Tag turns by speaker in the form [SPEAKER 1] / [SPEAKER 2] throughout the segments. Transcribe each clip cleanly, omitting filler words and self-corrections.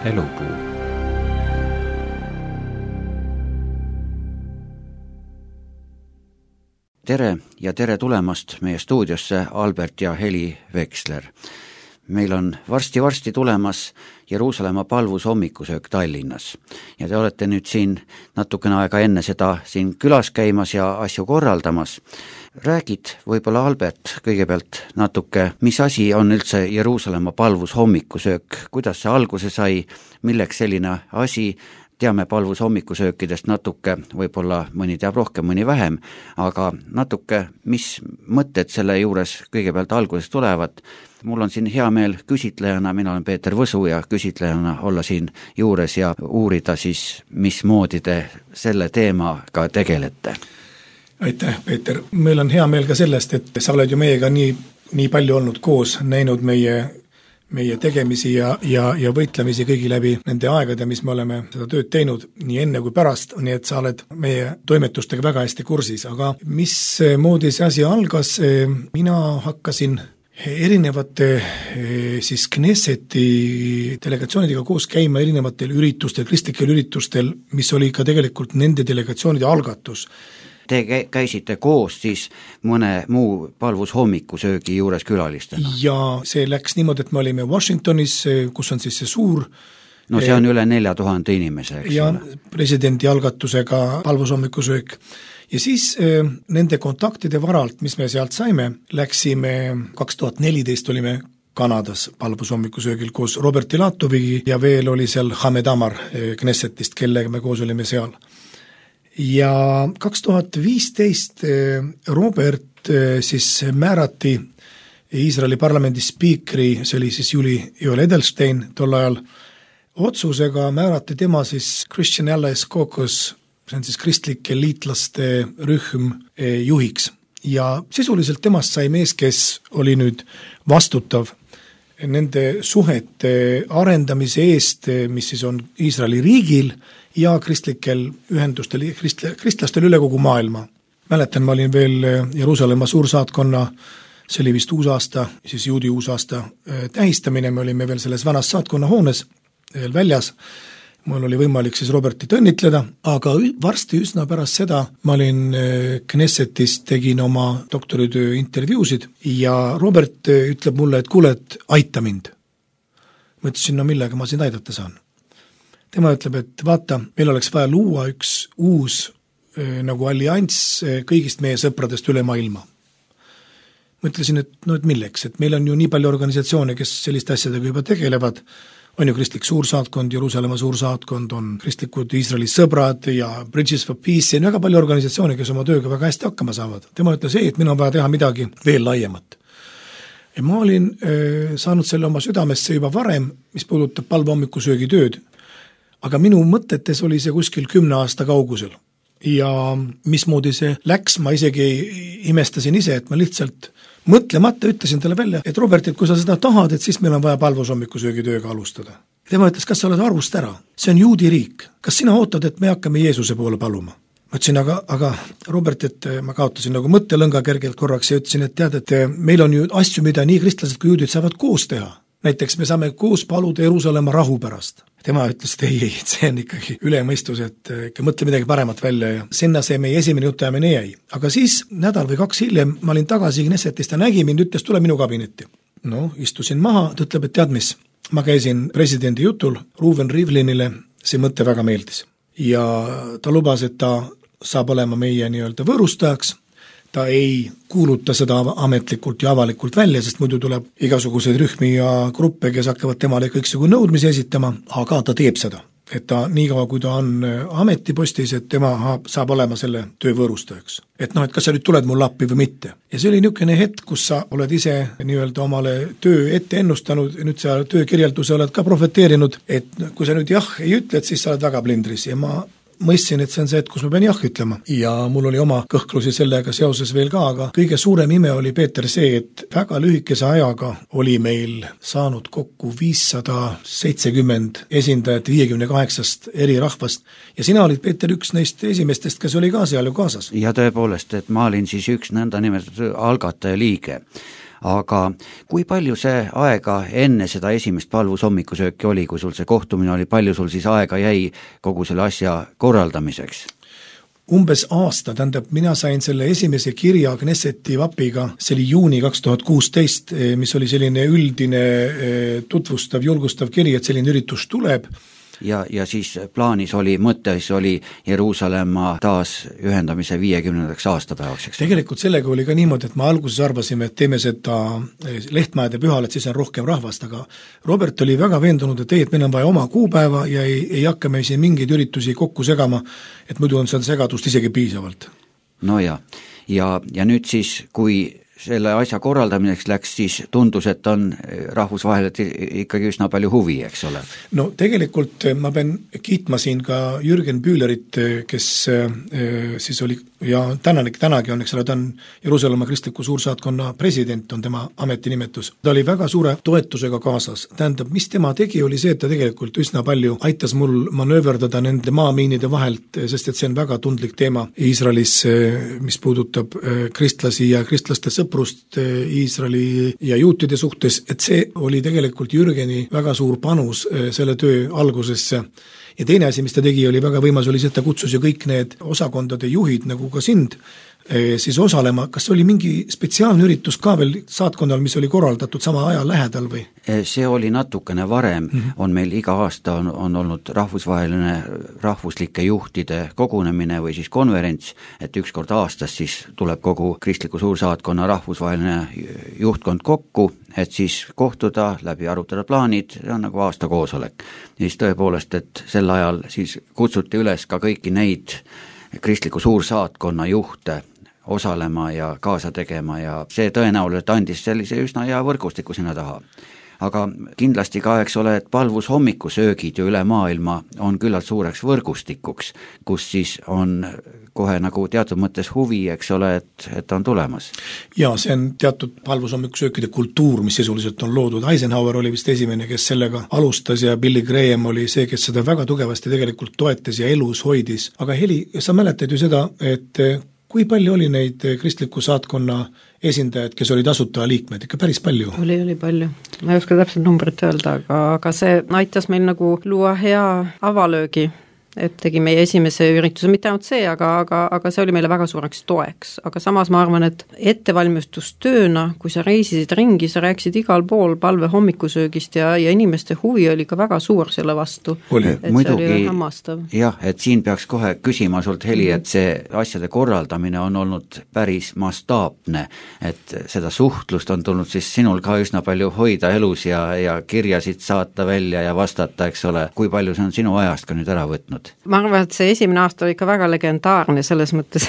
[SPEAKER 1] Elupuu. Tere ja tere tulemast meie stuudiosse Albert ja Heli Veksler. Meil on varsti tulemas Jeruusalemma palvus hommikusöök Tallinnas ja te olete nüüd siin natukene aega enne seda siin külas käimas ja asju korraldamas. Räägid võib-olla, Albert, kõigepealt natuke, mis asi on üldse Jeruusalemma palvus hommikusöök, kuidas see alguse sai, milleks selline asi? Teame palvus hommikusöökidest natuke, võib-olla mõni teab rohkem, mõni vähem, aga natuke, mis mõtted selle juures kõigepealt alguses tulevad. Mul on siin hea meel küsitlejana, mina olen Peeter Võsu ja küsitlejana olla siin juures ja uurida siis, mismoodi te selle teemaga tegelete.
[SPEAKER 2] Aitäh, Peeter. Meil on hea meel ka sellest, et sa oled ju meiega nii palju olnud koos, näinud meie tegemisi ja võitlemisi kõigi läbi nende aegade, mis me oleme seda tööd teinud nii enne kui pärast, nii et sa oled meie toimetustega väga hästi kursis. Aga mismoodi see asi algas? Mina hakkasin erinevate siis Knesseti delegatsioonidega koos käima erinevatel üritustel, kristlikel üritustel, mis oli ka tegelikult nende delegatsioonide algatus.
[SPEAKER 1] Te käisite koos siis mõne muu palvus hommikusöögi juures külalistena?
[SPEAKER 2] Ja see läks niimoodi, et me olime Washingtonis, kus on siis see suur...
[SPEAKER 1] No see on üle 4000 inimese, eks
[SPEAKER 2] ja
[SPEAKER 1] ole?
[SPEAKER 2] Presidendi algatusega palvus hommikusöök. Ja siis nende kontaktide varalt, mis me sealt saime, läksime 2014 olime Kanadas palvus hommikusöögil koos Robert Ilatovi ja veel oli seal Hamed Amar Knessetist, kellega me koos olime seal. Ja 2015 Robert siis määrati Iisraeli parlamendi spiikri, see oli siis Joel Edelstein tol ajal, otsusega määrati tema siis Christian Allies Caucus, see on siis kristlike liitlaste rühm juhiks. Ja sisuliselt temast sai mees, kes oli nüüd vastutav nende suhete arendamise eest, mis siis on Iisraeli riigil ja kristlikel ühendustel, kristlastel üle kogu maailma. Mäletan, ma olin veel Jeruusalemma suursaatkonna, see oli vist uusaasta, siis juudi uusaasta tähistamine, me olime veel selles vanas saatkonna hoones veel väljas. Mul oli võimalik siis Robertit õnnitleda, aga varsti üsna pärast seda ma olin Knessetis, tegin oma doktoritöö intervjuusid ja Robert ütleb mulle, et kuule, et aita mind. Ma ütlesin, no millega ma sind aidata saan. Tema ütleb, et vaata, meil oleks vaja luua üks uus nagu allianss kõigist meie sõpradest üle maailma. Ma ütlesin, et milleks, et meil on ju nii palju organisatsioone, kes selliste asjadega juba tegelevad, on ju kristlik suursaatkond, Jeruusalemma suursaatkond, on kristlikud Iisraeli sõbrad ja Bridges for Peace, on väga palju organisatsioone, kes oma tööga väga hästi hakkama saavad. Tema ütles, et meil on vaja teha midagi veel laiemat. Ja ma olin saanud selle oma südamesse juba varem, mis puudutab palve hommikusöögi tööd, aga minu mõtetes oli see kuskil 10 aasta kaugusel. Ja mismoodi see läks, ma isegi imestasin ise, et ma lihtsalt mõtlemata ütlesin talle välja, et Robert, et kui sa seda tahad, et siis meil on vaja palvus hommikusöögi tööga alustada. Tema ütles, kas sa oled arvust ära? See on juudi riik. Kas sina ootad, et me hakkame Jeesuse poole paluma? Ma ütlesin, aga Robert, et ma kaotasin nagu mõttelõnga kergelt korraks ja ütlesin, et tead, et meil on ju asju, mida nii kristlased kui juudid saavad koos teha. Näiteks me saame koos paluda Jeruusalemma rahu pärast. Tema ütles, et ei, see on ikkagi ülemõistus, et ikka mõtle midagi paremat välja ja sinna see meie esimene jutuajamine jäi. Aga siis nädal või 2 hiljem ma olin tagasi Knessetist, ta nägi mind, ütles, tule minu kabinetti. No, istusin maha, ta ütleb, et tead mis, ma käisin presidendi jutul, Reuven Rivlinile, see mõte väga meeldis. Ja ta lubas, et ta saab olema meie nii-öelda võõrustajaks, ta ei kuuluta seda ametlikult ja avalikult välja, sest muidu tuleb igasuguseid rühmi ja gruppe, kes hakkavad temale kõiksugu nõudmisi esitama, aga ta teeb seda. Et ta nii kaua, kui ta on ametipostis, et tema saab olema selle töö võõrustajaks. Et et kas sa nüüd tuled mul appi või mitte. Ja see oli niisugune hetk, kus sa oled ise nii-öelda omale töö ette ennustanud ja nüüd sa töökirjelduse oled ka profeteerinud, et kui sa nüüd jah ei ütle, et siis sa oled väga blindris ja ma mõistsin, et see on see, et kus ma pean jah ütlema. Ja mul oli oma kõhklusi sellega seoses veel ka, aga kõige suurem ime oli, Peeter, see, et väga lühikese ajaga oli meil saanud kokku 570 esindajat 58 eri rahvast ja sina olid, Peeter, üks neist esimestest, kes oli ka seal ju kaasas.
[SPEAKER 1] Ja tõepoolest, et ma olin siis üks nõnda nimetatud algataja liige. aga kui palju see aega enne seda esimest palvushommikusööki oli, kui sul see kohtumine oli, palju sul siis aega jäi kogu selle asja korraldamiseks?
[SPEAKER 2] Umbes aasta, tähendab, mina sain selle esimese kirja Knesseti vapiga, see oli juuni 2016, mis oli selline üldine tutvustav, julgustav kiri, et selline üritus tuleb.
[SPEAKER 1] Ja siis plaanis oli, mõttes oli Jeruusalemma taas ühendamise 50. aastapäevaks, eks?
[SPEAKER 2] Tegelikult sellega oli ka niimoodi, et me alguses arvasime, et teeme seda Lehtmäede pühal, et siis on rohkem rahvast, aga Robert oli väga veendunud, et meil on vaja oma kuupäeva ja ei hakka me siin mingeid üritusi kokku segama, et muidu on seda segadust isegi piisavalt.
[SPEAKER 1] No ja nüüd siis, kui selle asja korraldamiseks läks, siis tundus, et on rahvusvaheliselt ikkagi üsna palju huvi, eks ole?
[SPEAKER 2] No tegelikult ma pean kiitma siin ka Jürgen Büülerit, kes siis oli ja tänagi on, eks ole, ta on Jeruusalemma kristliku suursaatkonna president, on tema ametinimetus. Ta oli väga suure toetusega kaasas. Tähendab, mis tema tegi, oli see, et ta tegelikult üsna palju aitas mul manööverdada nende maamiinide vahelt, sest et see on väga tundlik teema Iisraelis, mis puudutab kristlasi ja kristlaste sõprust Iisraeli ja juutide suhtes, et see oli tegelikult Jürgeni väga suur panus selle töö algusesse. Ja teine asi, mis ta tegi, oli väga võimas, oli see, et ta kutsus ju kõik need osakondade juhid, nagu ka sind, siis osalema. Kas oli mingi spetsiaalne üritus ka veel saatkonnal, mis oli korraldatud sama aja lähedal või?
[SPEAKER 1] See oli natukene varem, on meil iga aasta on olnud rahvusvaheline rahvuslike juhtide kogunemine või siis konverents, et üks kord aastas siis tuleb kogu kristliku suursaatkonna rahvusvaheline juhtkond kokku, et siis kohtuda, läbi arutada plaanid, see on nagu aastakoosolek. Siis tõepoolest, et sel ajal siis kutsuti üles ka kõiki neid kristliku suursaatkonna juhte osalema ja kaasa tegema ja see tõenäoliselt andis sellise üsna hea võrgustiku sinna taha. Aga kindlasti ka, eks ole, et palvushommikusöögid ju üle maailma on küllalt suureks võrgustikuks, kus siis on kohe nagu teatud mõttes huvi, eks ole, et on tulemas.
[SPEAKER 2] Ja see on teatud palvushommikusöökide kultuur, mis sisuliselt on loodud. Eisenhower oli vist esimene, kes sellega alustas ja Billy Graham oli see, kes seda väga tugevasti tegelikult toetas ja elus hoidis. Aga Heli, sa mäletad ju seda, et kui palju oli neid kristliku saatkonna esindajad, kes olid asutajaliikmed, ikka päris palju?
[SPEAKER 3] Oli palju. Ma ei oska täpselt numbrit öelda, aga see aitas meil nagu luua hea avalöögi, et tegi meie esimese ürituse, mitte ainult see, aga see oli meile väga suureks toeks. Aga samas ma arvan, et ettevalmistustööna, kui sa reisisid ringi, sa rääkisid igal pool palve hommikusöögist ja inimeste huvi oli ka väga suur selle vastu. Et
[SPEAKER 1] muidugi,
[SPEAKER 3] see oli hämmastav.
[SPEAKER 1] Jah, et siin peaks kohe küsima sult, Heli, et see asjade korraldamine on olnud päris mastaapne, et seda suhtlust on tulnud siis sinul ka üsna palju hoida elus ja kirjasid saata välja ja vastata, eks ole, kui palju see on sinu ajast ka nüüd ära võtnud?
[SPEAKER 3] Ma arvan, et see esimene aasta oli ikka väga legendaarne selles mõttes,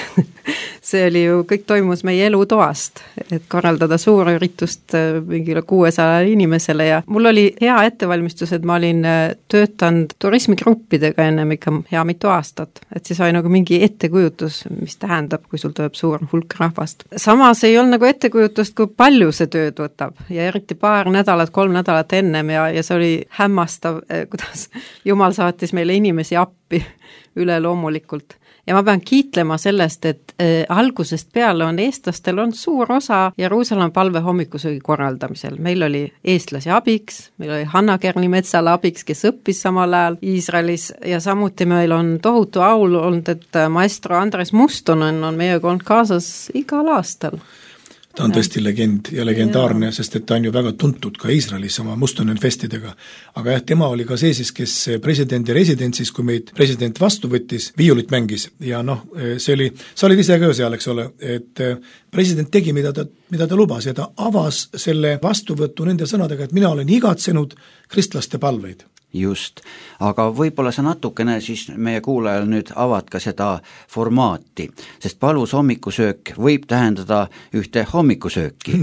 [SPEAKER 3] see oli ju, kõik toimus meie elutoast, et korraldada suur üritust mingile 600 inimesele ja mul oli hea ettevalmistus, et ma olin töötanud turismigruppidega ennem ikka hea mitu aastat, et siis oli nagu mingi ettekujutus, mis tähendab, kui sul tuleb suur hulk rahvast. Samas ei olnud nagu ettekujutust, kui palju see tööd võtab ja eriti 2 nädalat, 3 nädalat ennem ja see oli hämmastav, kuidas Jumal saatis meile inimesi appi üle loomulikult. Ja ma pean kiitlema sellest, et algusest peale on eestlastel on suur osa Jeruusalemma palve hommikusöögi korraldamisel. Meil oli eestlasi abiks, meil oli Hanna Kerli-Metsala abiks, kes õppis samal ajal Iisraelis ja samuti meil on tohutu aul olnud, et maestro Andres Mustonen on meiega olnud kaasas igal aastal.
[SPEAKER 2] Ta on tõesti legend ja legendaarne, sest et ta on ju väga tuntud ka Iisraelis oma Mustonen festidega. Aga jah, tema oli ka see siis, kes presidendi residentsis, kui meid president vastu võttis, viiulit mängis. Ja sa olid ise ka seal, eks ole, et president tegi, mida ta lubas ja ta avas selle vastuvõttu nende sõnadega, et mina olen igatsenud kristlaste palveid.
[SPEAKER 1] Just, aga võib-olla sa natukene siis meie kuulajal nüüd avad ka seda formaati, sest palvushommikusöök võib tähendada ühte hommikusööki,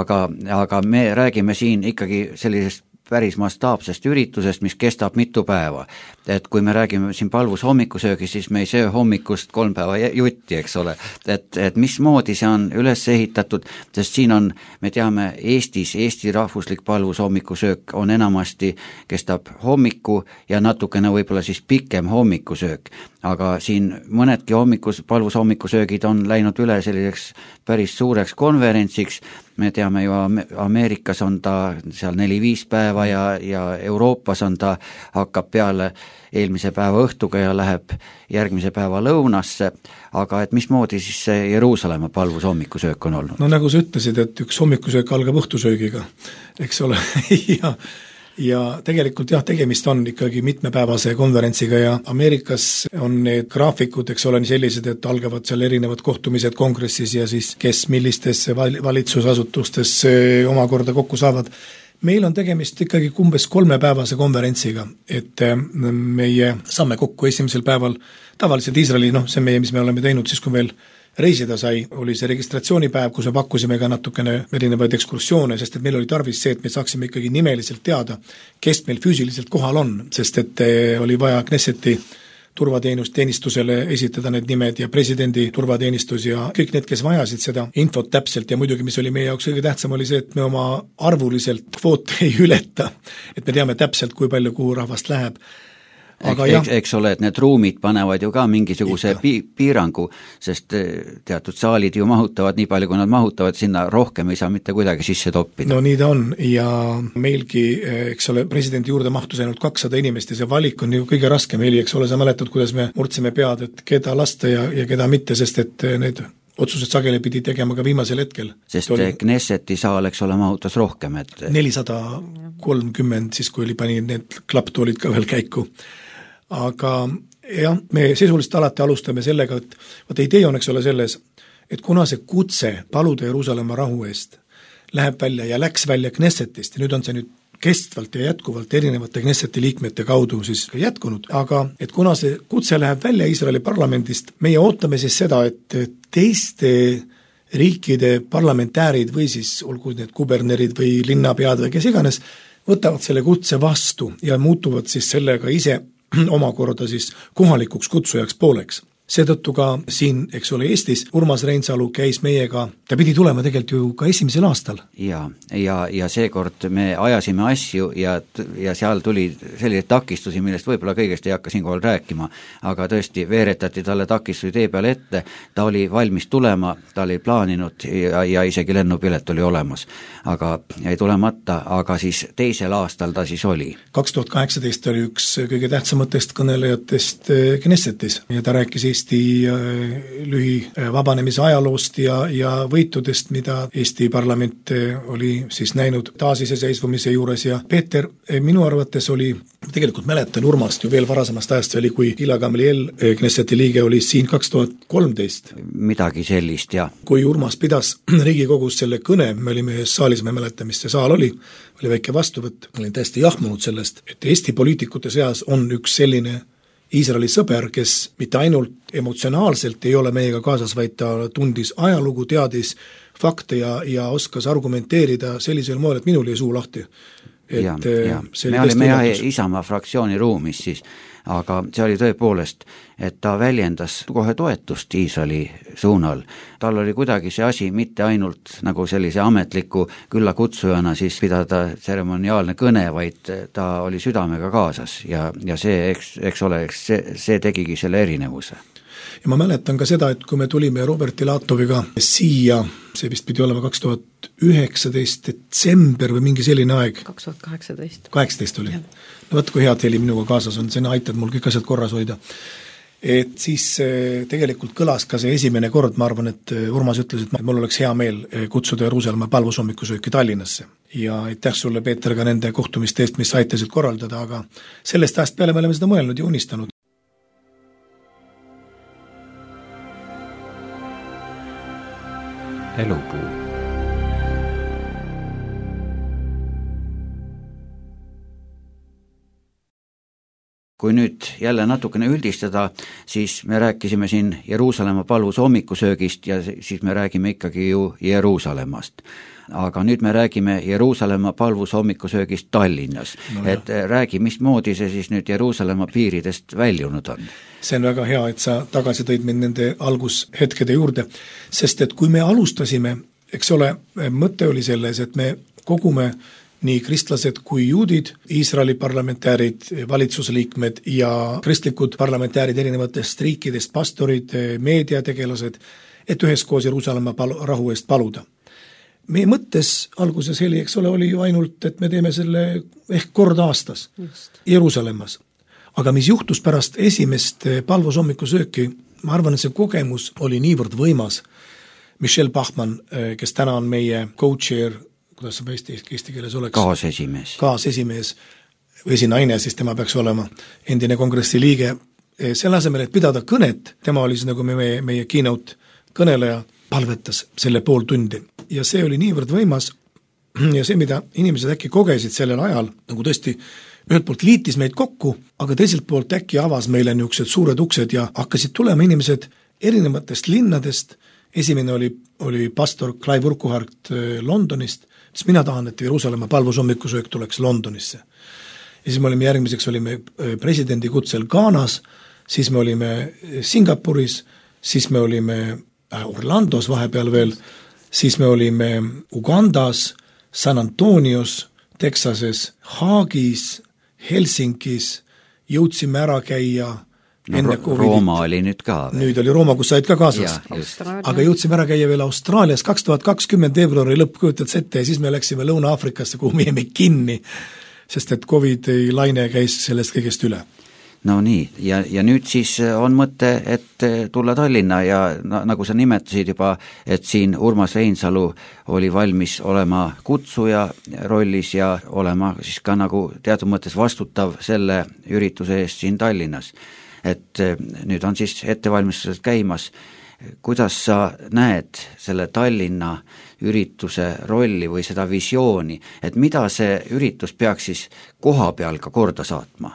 [SPEAKER 1] aga me räägime siin ikkagi sellisest päris mastaapsest üritusest, mis kestab mitu päeva. Et kui me räägime siin palvushommikusöögi, siis me ei söö hommikust 3 päeva jutti, eks ole. Et mismoodi see on üles ehitatud, sest siin on, me teame, Eesti rahvuslik palvushommikusöök on enamasti, kestab hommiku ja natukene võib-olla siis pikem hommikusöök. Aga siin mõnedki palvushommikusöögid on läinud üle selliseks päris suureks konverentsiks, me teame ju, Ameerikas on ta seal 4-5 päeva ja Euroopas on ta, hakkab peale eelmise päeva õhtuga ja läheb järgmise päeva lõunasse, aga et mismoodi siis see Jeruusalemma palvus hommikusöök on olnud?
[SPEAKER 2] No nagu sa ütlesid, et üks hommikusöök algab õhtusöögiga, eks ole, ja tegelikult jah, tegemist on ikkagi mitmepäevase konverentsiga ja Ameerikas on need graafikud, eks ole, sellised, et algavad seal erinevad kohtumised kongressis ja siis kes millistesse valitsusasutustes omakorda kokku saavad. Meil on tegemist ikkagi umbes 3-päevase konverentsiga, et meie saame kokku esimesel päeval, tavaliselt Iisraeli, see meie, mis me oleme teinud siis, kui veel reisida sai, oli see registratsioonipäev, kus me pakkusime ka natukene erinevaid ekskursioone, sest et meil oli tarvis see, et me saaksime ikkagi nimeliselt teada, kes meil füüsiliselt kohal on, sest et oli vaja Knesseti turvateenistusele esitada need nimed ja presidendi turvateenistus ja kõik need, kes vajasid seda infot täpselt ja muidugi, mis oli meie jaoks kõige tähtsam, oli see, et me oma arvuliselt kvoote ei ületa, et me teame täpselt, kui palju kuhu rahvast läheb.
[SPEAKER 1] Eks ole, et need ruumid panevad ju ka mingisuguse piirangu, sest teatud saalid ju mahutavad nii palju, kui nad mahutavad, sinna rohkem ei saa mitte kuidagi sisse toppida.
[SPEAKER 2] No nii ta on ja meilgi, eks ole, presidendi juurde mahtus ainult 200 inimest ja see valik on ju kõige raskem, Heli, eks ole, sa mäletad, kuidas me murdsime pead, et keda lasta ja keda mitte, sest et need otsused sageli pidi tegema ka viimasel hetkel.
[SPEAKER 1] Sest Knesseti saal, eks ole, mahutas rohkem, et
[SPEAKER 2] 430, siis kui oli pani need klapptoolid ka veel käiku. Aga jah, me sisuliselt alati alustame sellega, et idee on, eks ole, selles, et kuna see kutse paluda Jeruusalemma rahu eest läheb välja ja läks välja Knessetist ja nüüd on see nüüd kestvalt ja jätkuvalt erinevate Knesseti liikmete kaudu siis jätkunud, aga et kuna see kutse läheb välja Iisraeli parlamendist, meie ootame siis seda, et teiste riikide parlamentäärid või siis olgu need kubernerid või linnapead või kes iganes, võtavad selle kutse vastu ja muutuvad siis sellega ise omakorda siis kohalikuks kutsujaks pooleks. Seetõttu ka siin, eks ole, Eestis Urmas Reinsalu käis meiega, ta pidi tulema tegelikult ju ka esimesel aastal.
[SPEAKER 1] Ja seekord me ajasime asju ja seal tuli selliseid takistusi, millest võib-olla kõigest ei hakka siinkohal rääkima, aga tõesti veeretati talle takistusi tee peale ette, ta oli valmis tulema, ta oli plaaninud ja isegi lennupilet oli olemas, aga jäi tulemata, aga siis teisel aastal ta siis oli.
[SPEAKER 2] 2018 oli üks kõige tähtsamatest kõnelejatest Knessetis ja ta rääkis Eesti lühivabanemise ajaloost ja võitudest, mida Eesti parlament oli siis näinud taasiseseisvumise juures ja Peeter, minu arvates oli, tegelikult mäletan Urmast ju veel varasemast ajast, see oli, kui Gila Gamliel, Knesseti liige, oli siin 2013.
[SPEAKER 1] Midagi sellist, jah.
[SPEAKER 2] Kui Urmas pidas Riigikogus selle kõne, me olime ühes saalis, me mäletan, mis see saal oli väike vastuvõtt, olin täiesti jahmunud sellest, et Eesti poliitikute seas on üks selline Iisraeli sõber, kes mitte ainult emotsionaalselt ei ole meiega kaasas, vaid ta tundis ajalugu, teadis fakte ja oskas argumenteerida sellisel moel, et minul jäi suu lahti.
[SPEAKER 1] Me olime Isamaa fraktsiooni ruumis siis, aga see oli tõepoolest, et ta väljendas kohe toetust Iisraeli suunal. Tal oli kuidagi see asi mitte ainult nagu sellise ametliku küllakutsujana siis pidada tseremoniaalne kõne, vaid ta oli südamega kaasas ja see, eks ole, see tegigi selle erinevuse.
[SPEAKER 2] Ja ma mäletan ka seda, et kui me tulime Robert Ilatoviga siia, see vist pidi olema 2019 detsember või mingi selline aeg. 2018 oli. No võt, kui head heli minuga kaasas on, see aitad mul kõik asjad korras hoida. Et siis tegelikult kõlas ka see esimene kord, ma arvan, et Urmas ütles, et mul oleks hea meel kutsuda Jeruusalemma palvushommikusööki Tallinnasse. Ja aitäh sulle, Peeter, ka nende kohtumiste eest, mis aitasid korraldada, aga sellest ajast peale me oleme seda mõelnud ja unistanud.
[SPEAKER 4] Elupuu.
[SPEAKER 1] Kui nüüd jälle natukene üldistada, siis me rääkisime siin Jeruusalemma palvus hommikusöögist ja siis me räägime ikkagi ju Jeruusalemmast. Aga nüüd me räägime Jeruusalemma palvus hommikusöögist Tallinnas. Et räägi, mismoodi see siis nüüd Jeruusalemma piiridest väljunud on?
[SPEAKER 2] See on väga hea, et sa tagasi tõid mind nende algushetkede juurde, sest et kui me alustasime, eks ole, mõte oli selles, et me kogume nii kristlased kui juudid, Iisraeli parlamentäärid, valitsusliikmed ja kristlikud parlamentäärid erinevatest riikidest, pastorid, meediategelased, et üheskoos Jeruusalemma rahu eest paluda. meie mõttes alguses heli, eks ole, oli ju ainult, et me teeme selle ehk kord aastas Jeruusalemmas. Aga mis juhtus pärast esimest palvusommikusööki, ma arvan, et see kogemus oli niivõrd võimas. Michelle Bachmann, kes täna on meie co-chair, kuidas see eesti keeles oleks? Kaasesimees, või esinaine, siis tema peaks olema endine kongressi liige. Selle asemel, et pidada kõnet, tema oli nagu meie keynote kõneleja, palvetas selle pool tundi. Ja see oli niivõrd võimas ja see, mida inimesed äkki kogesid sellel ajal, nagu tõesti ühelt poolt liitis meid kokku, aga teiselt poolt äkki avas meile niisugused suured uksed ja hakkasid tulema inimesed erinevatest linnadest. Esimene oli pastor Clive Urquhart Londonist, siis mina tahan, et Jeruusalemma palvusommikusöök tuleks Londonisse. Ja siis me olime järgmiseks presidendi kutsel Ghanas, siis me olime Singapuris, siis me olime Orlandos vahepeal veel, siis me olime Ugandas, San Antonios, Texases, Haagis, Helsingis, jõudsime ära käia enne Covidit.
[SPEAKER 1] Rooma oli nüüd ka.
[SPEAKER 2] Nüüd oli Rooma, kus said ka kaasas. Aga jõudsime ära käia veel Austraalias 2020 veebruari lõpp, kujutad ette, ja siis me läksime Lõuna-Afrikasse, kuhu me jäime kinni, sest et Covid-i laine käis sellest kõigest üle.
[SPEAKER 1] No nii, ja nüüd siis on mõte, et tulla Tallinna ja nagu sa nimetasid juba, et siin Urmas Reinsalu oli valmis olema kutsuja rollis ja olema siis ka nagu teatud mõttes vastutav selle ürituse eest siin Tallinnas. Et nüüd on siis ettevalmistused käimas. Kuidas sa näed selle Tallinna ürituse rolli või seda visiooni, et mida see üritus peaks siis koha peal ka korda saatma?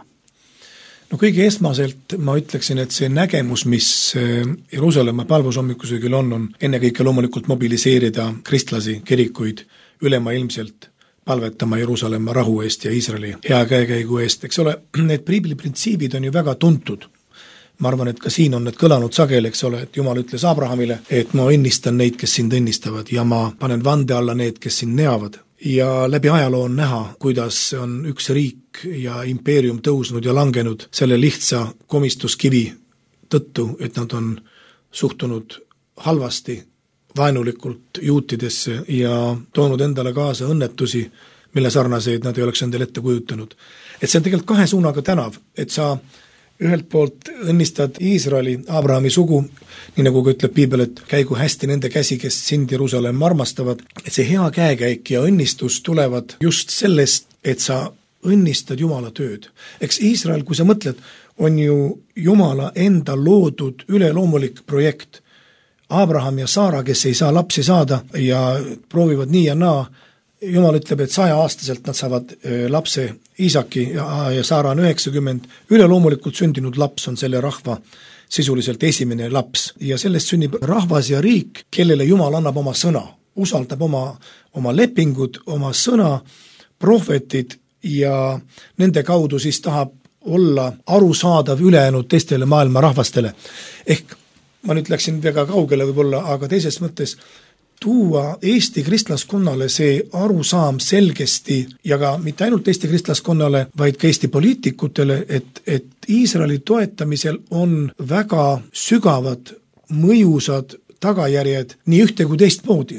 [SPEAKER 2] No kõige esmaselt ma ütleksin, et see nägemus, mis Jeruusalemma palvusommikusöögil on ennekõike loomulikult mobiliseerida kristlasi, kirikuid ülemaailmselt palvetama Jeruusalemma rahu eest ja Iisraeli hea käekäigu eest. Eks ole, need piibli printsiibid on ju väga tuntud. Ma arvan, et ka siin on need kõlanud sageli, eks ole, et Jumal ütles Abrahamile, et ma õnnistan neid, kes sind õnnistavad ja ma panen vande alla need, kes sind neavad. Ja läbi ajaloo on näha, kuidas on üks riik ja impeerium tõusnud ja langenud selle lihtsa komistuskivi tõttu, et nad on suhtunud halvasti, vaenulikult juutidesse ja toonud endale kaasa õnnetusi, mille sarnaseid nad ei oleks endale ette kujutanud. Et see on tegelikult kahe suunaga tänav, et sa ühelt poolt õnnistad Iisraeli, Abrahami sugu, nii nagu ka ütleb Piibel, et käigu hästi nende käsi, kes sind Jeruusalemma armastavad, et see hea käekäik ja õnnistus tulevad just sellest, et sa õnnistad Jumala tööd. Eks Iisrael, kui sa mõtled, on ju Jumala enda loodud üleloomulik projekt. Abraham ja Saara, kes ei saa lapsi saada ja proovivad nii ja naa, Jumal ütleb, et 100-aastaselt nad saavad lapse Iisaki ja Saara on 90, üleloomulikult sündinud laps on selle rahva sisuliselt esimene laps ja sellest sünnib rahvas ja riik, kellele Jumal annab oma sõna, usaldab oma lepingud, oma sõna, prohvetid ja nende kaudu siis tahab olla arusaadav ülejäänud teistele maailma rahvastele. Ehk ma nüüd läksin väga kaugele võib-olla, aga teises mõttes tuua Eesti kristlaskonnale see arusaam selgesti ja ka mitte ainult Eesti kristlaskonnale, vaid ka Eesti poliitikutele, et Iisraeli toetamisel on väga sügavad, mõjusad tagajärjed nii ühte kui teistmoodi.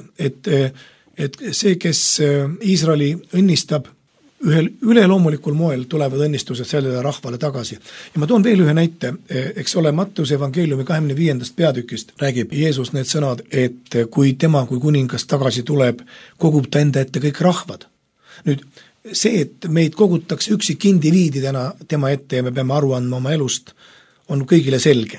[SPEAKER 2] Et see, kes Iisraeli õnnistab, ühel üleloomulikul moel tulevad õnnistused sellele rahvale tagasi. Ja ma toon veel ühe näite, eks ole, Mattuse evangeeliumi 25. peatükist räägib Jeesus need sõnad, et kui tema kui kuningas tagasi tuleb, kogub ta enda ette kõik rahvad. Nüüd see, et meid kogutakse üksik indiviididena tema ette ja me peame aru andma oma elust, on kõigile selge.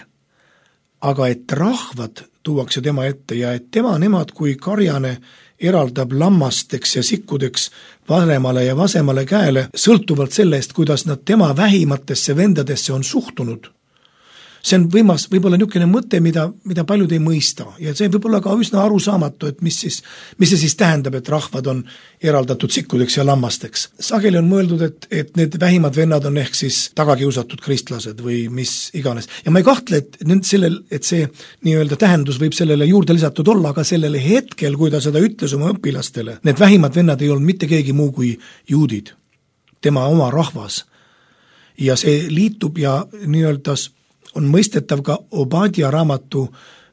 [SPEAKER 2] Aga et rahvad tuuakse tema ette ja et nemad kui karjane eraldab lammasteks ja sikkudeks paremale ja vasemale käele, sõltuvalt sellest, kuidas nad tema vähimatesse vendadesse on suhtunud. See on võib-olla niisugune mõte, mida paljud ei mõista ja see võib olla ka üsna arusaamatu, et mis see siis tähendab, et rahvad on eraldatud sikkudeks ja lammasteks. Sageli on mõeldud, et need vähimad vennad on ehk siis tagakiusatud kristlased või mis iganes. Ja ma ei kahtle, et see nii-öelda tähendus võib sellele juurde lisatud olla, aga sellele hetkel, kui ta seda ütles oma õpilastele, need vähimad vennad ei olnud mitte keegi muu kui juudid, tema oma rahvas. Ja see liitub ja nii-öelda on mõistetav ka Obadia raamatu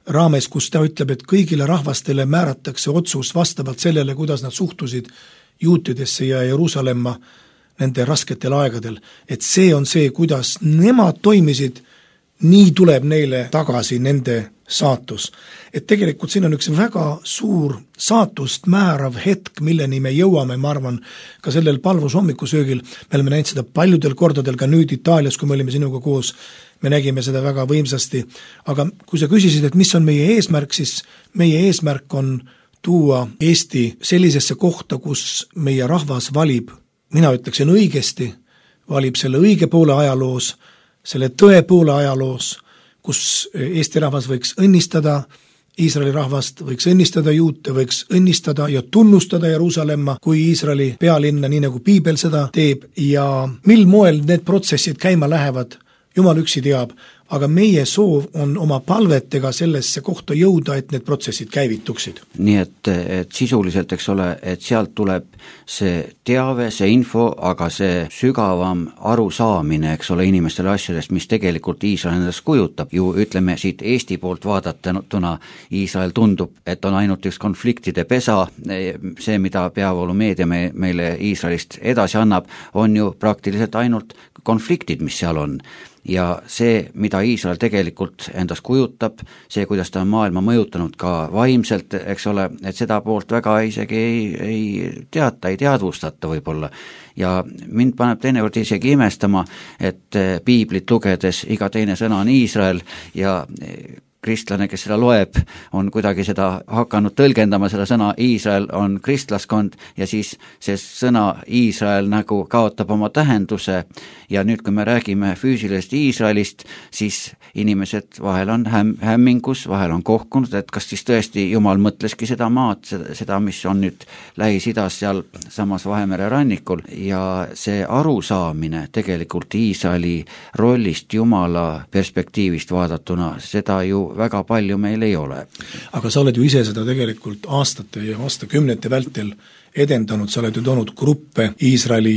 [SPEAKER 2] raames, kus ta ütleb, et kõigile rahvastele määratakse otsus vastavalt sellele, kuidas nad suhtusid juutidesse ja Jeruusalemma nende rasketel aegadel. Et see on see, kuidas nemad toimisid, nii tuleb neile tagasi nende saatus. Et tegelikult siin on üks väga suur saatust määrav hetk, milleni me jõuame, ma arvan, ka sellel palvusommikusöögil. Me oleme näinud seda paljudel kordadel, ka nüüd Itaalias, kui me olime sinuga koos, me nägime seda väga võimsasti. Aga kui sa küsisid, et mis on meie eesmärk, siis meie eesmärk on tuua Eesti sellisesse kohta, kus meie rahvas valib, mina ütleksin õigesti, valib selle õige poole ajaloos, selle tõe poole ajaloos, kus Eesti rahvas võiks õnnistada Iisraeli rahvast, võiks õnnistada juute, võiks õnnistada ja tunnustada Jeruusalemma kui Iisraeli pealinna, nii nagu Piibel seda teeb, ja mil moel need protsessid käima lähevad, Jumal üksi teab, aga meie soov on oma palvetega sellesse kohta jõuda, et need protsessid käivituksid.
[SPEAKER 1] Nii et sisuliselt, eks ole, et sealt tuleb see teave, see info, aga see sügavam arusaamine, eks ole, inimestele asjadest, mis tegelikult Iisrael endast kujutab. Ju ütleme siit Eesti poolt vaadatuna, Iisrael tundub, et on ainult üks konfliktide pesa, see, mida peavoolumeedia meile Iisraelist edasi annab, on ju praktiliselt ainult konfliktid, mis seal on. Ja see, mida Iisrael tegelikult endas kujutab, see, kuidas ta on maailma mõjutanud ka vaimselt, eks ole, et seda poolt väga isegi ei teata, ei teadvustata võib-olla. Ja mind paneb teinekord isegi imestama, et piiblit lugedes iga teine sõna on Iisrael ja kristlane, kes seda loeb, on kuidagi seda hakanud tõlgendama, selle sõna Iisrael on kristlaskond ja siis see sõna Iisrael nagu kaotab oma tähenduse ja nüüd, kui me räägime füüsilisest Iisraelist, siis inimesed vahel on hämmingus, vahel on kohkunud, et kas siis tõesti Jumal mõtleski seda maad, seda, mis on nüüd Lähis-Idas seal samas Vahemere rannikul ja see arusaamine tegelikult Iisraeli rollist Jumala perspektiivist vaadatuna, seda ju väga palju meil ei ole.
[SPEAKER 2] Aga sa oled ju ise seda tegelikult aastate ja aastakümnete vältel edendanud, sa oled ju toonud gruppe Iisraeli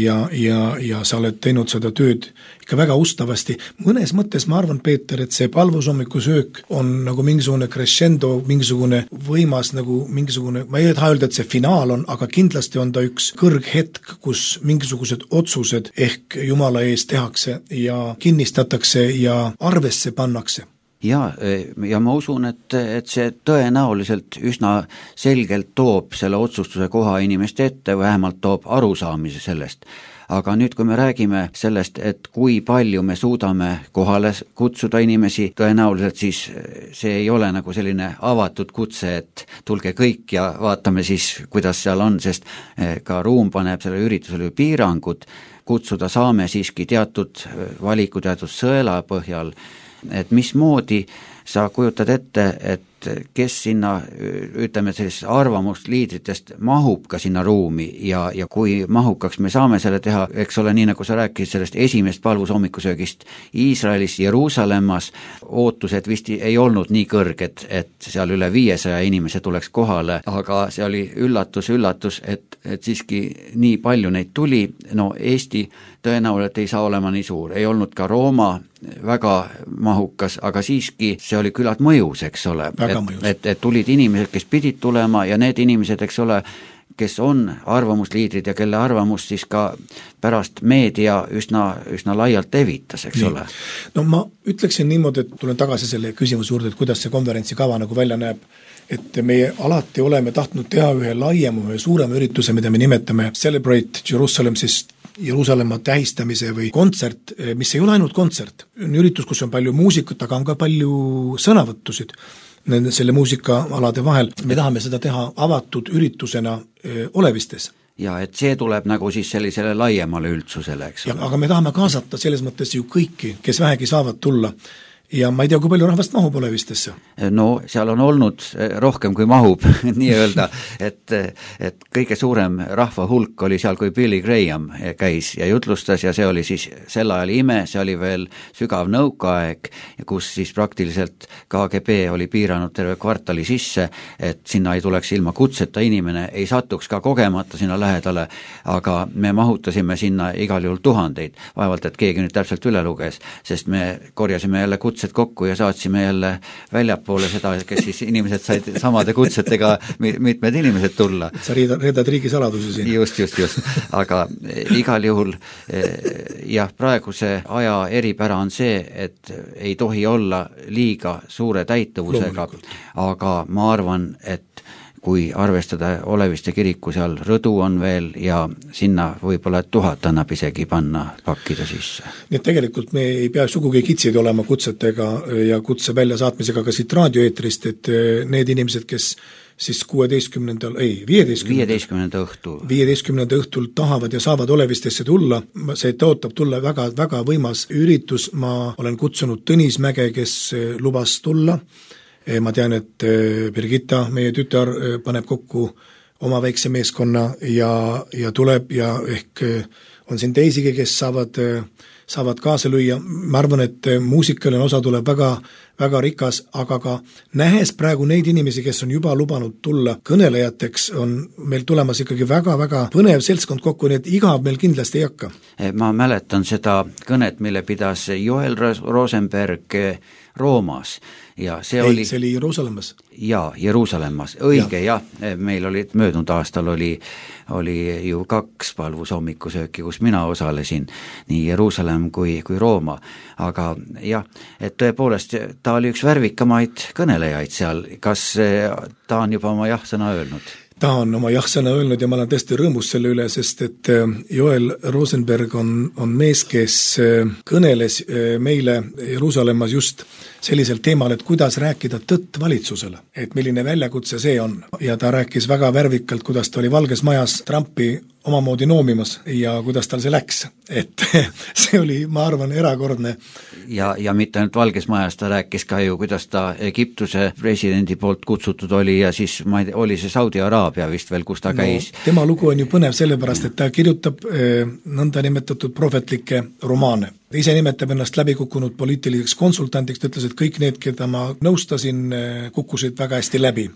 [SPEAKER 2] ja sa oled teinud seda tööd ikka väga ustavasti. Mõnes mõttes ma arvan, Peeter, et see palvusommikusöök on nagu mingisugune crescendo, mingisugune võimas, nagu mingisugune, ma ei taha öelda, et see finaal on, aga kindlasti on ta üks kõrghetk, kus mingisugused otsused ehk Jumala ees tehakse ja kinnistatakse ja arvesse pannakse.
[SPEAKER 1] Ja ma usun, et see tõenäoliselt üsna selgelt toob selle otsustuse koha inimeste ette, vähemalt toob arusaamise sellest. Aga nüüd, kui me räägime sellest, et kui palju me suudame kohale kutsuda inimesi, tõenäoliselt siis see ei ole nagu selline avatud kutse, et tulge kõik ja vaatame siis, kuidas seal on, sest ka ruum paneb selle üritusele piirangud, kutsuda saame siiski teatud valiku, teatud sõela põhjal, et mismoodi sa kujutad ette, et kes sinna, ütleme sellisest arvamusliidritest mahub ka sinna ruumi ja kui mahukaks me saame selle teha, eks ole, nii nagu sa rääkisid sellest esimest palvusommikusöögist Iisraelis, Jeruusalemmas, ootused vist ei olnud nii kõrged, et seal üle 500 inimese tuleks kohale, aga see oli üllatus, et siiski nii palju neid tuli, no Eesti tõenäoliselt ei saa olema nii suur, ei olnud ka Rooma väga mahukas, aga siiski see oli küllalt mõjus, eks ole, et tulid inimesed, kes pidid tulema ja need inimesed, eks ole, kes on arvamusliidrid ja kelle arvamus siis ka pärast meedia üsna laialt levitas, eks ole.
[SPEAKER 2] No ma ütleksin niimoodi, et tulen tagasi selle küsimuse juurde, et kuidas see konverentsi kava nagu välja näeb, et meie alati oleme tahtnud teha ühe laiema, ühe suurema ürituse, mida me nimetame Celebrate Jerusalem, siis Jeruusalemma tähistamise või kontsert, mis ei ole ainult kontsert. On üritus, kus on palju muusikat, aga on ka palju sõnavõttusid selle muusikaalade vahel. Me tahame seda teha avatud üritusena olevistes.
[SPEAKER 1] Ja et see tuleb nagu siis sellisele laiemale üldsusele, eks ole.
[SPEAKER 2] Aga me tahame kaasata selles mõttes ju kõiki, kes vähegi saavad tulla. Ja ma ei tea, kui palju rahvast mahub olevistesse?
[SPEAKER 1] No seal on olnud rohkem kui mahub, nii öelda, et kõige suurem rahva hulk oli seal, kui Billy Graham käis ja jutlustas ja see oli siis sel ajal ime, see oli veel sügav nõukaaeg, kus siis praktiliselt KGB oli piiranud terve kvartali sisse, et sinna ei tuleks ilma kutseta inimene, ei satuks ka kogemata sinna lähedale, aga me mahutasime sinna igal juhul tuhandeid, vaevalt, et keegi nüüd täpselt üle luges, sest me korjasime jälle kutse kutsed kokku ja saatsime jälle väljapoole seda, kes siis inimesed said samade kutsetega mitmed inimesed tulla.
[SPEAKER 2] Sa reedad riigisaladusi siin.
[SPEAKER 1] Just. Aga igal juhul jah, praeguse aja eripära on see, et ei tohi olla liiga suure täituvusega, aga ma arvan, et kui arvestada Oleviste kiriku seal rõdu on veel ja sinna võib-olla 1000 annab isegi panna pakkida sisse.
[SPEAKER 2] Nii et tegelikult me ei pea sugugi kitsid olema kutsetega ja kutse väljasaatmisega ka siit raadioeetrist, et need inimesed, kes siis 15. õhtul tahavad ja saavad Olevistesse tulla, see tõotab tulla väga, väga võimas üritus, ma olen kutsunud Tõnis Mäge, kes lubas tulla. Ma tean, et Birgitta, meie tütar, paneb kokku oma väikse meeskonna ja tuleb ja ehk on siin teisigi, kes saavad kaasa lüüa. Ma arvan, et muusikaline osa tuleb väga, väga rikas, aga ka nähes praegu neid inimesi, kes on juba lubanud tulla kõnelejateks, on meil tulemas ikkagi väga, väga põnev seltskond kokku, nii et igav meil kindlasti ei hakka.
[SPEAKER 1] Ma mäletan seda kõnet, mille pidas Joel Rosenberg Roomas ja see oli
[SPEAKER 2] Jeruusalemmas.
[SPEAKER 1] Jaa, Jeruusalemmas, õige jah, meil oli möödunud aastal oli ju 2 palvusommikusööki, kus mina osalesin, nii Jeruusalemm kui Rooma, aga jah, et tõepoolest ta oli üks värvikamaid kõnelejaid seal, kas ta on juba oma jah-sõna öelnud?
[SPEAKER 2] Ta on oma jah-sõna öelnud ja ma olen tõesti rõõmus selle üle, sest et Joel Rosenberg on mees, kes kõneles meile Jeruusalemmas just sellisel teemal, et kuidas rääkida tõtt valitsusele, et milline väljakutse see on. Ja ta rääkis väga värvikalt, kuidas ta oli Valges Majas Trumpi omamoodi noomimas ja kuidas tal see läks. Et see oli, ma arvan, erakordne.
[SPEAKER 1] Ja mitte ainult Valges Majas, ta rääkis ka ju, kuidas ta Egiptuse presidendi poolt kutsutud oli ja siis oli see Saudi Araabia vist veel, kus ta käis.
[SPEAKER 2] Tema lugu on ju põnev sellepärast, et ta kirjutab nõnda nimetatud prohvetlikke romaane. Ta ise nimetab ennast läbikukkunud poliitiliseks konsultandiks, ta ütles, et kõik need, keda ma nõustasin, kukkusid väga hästi läbi.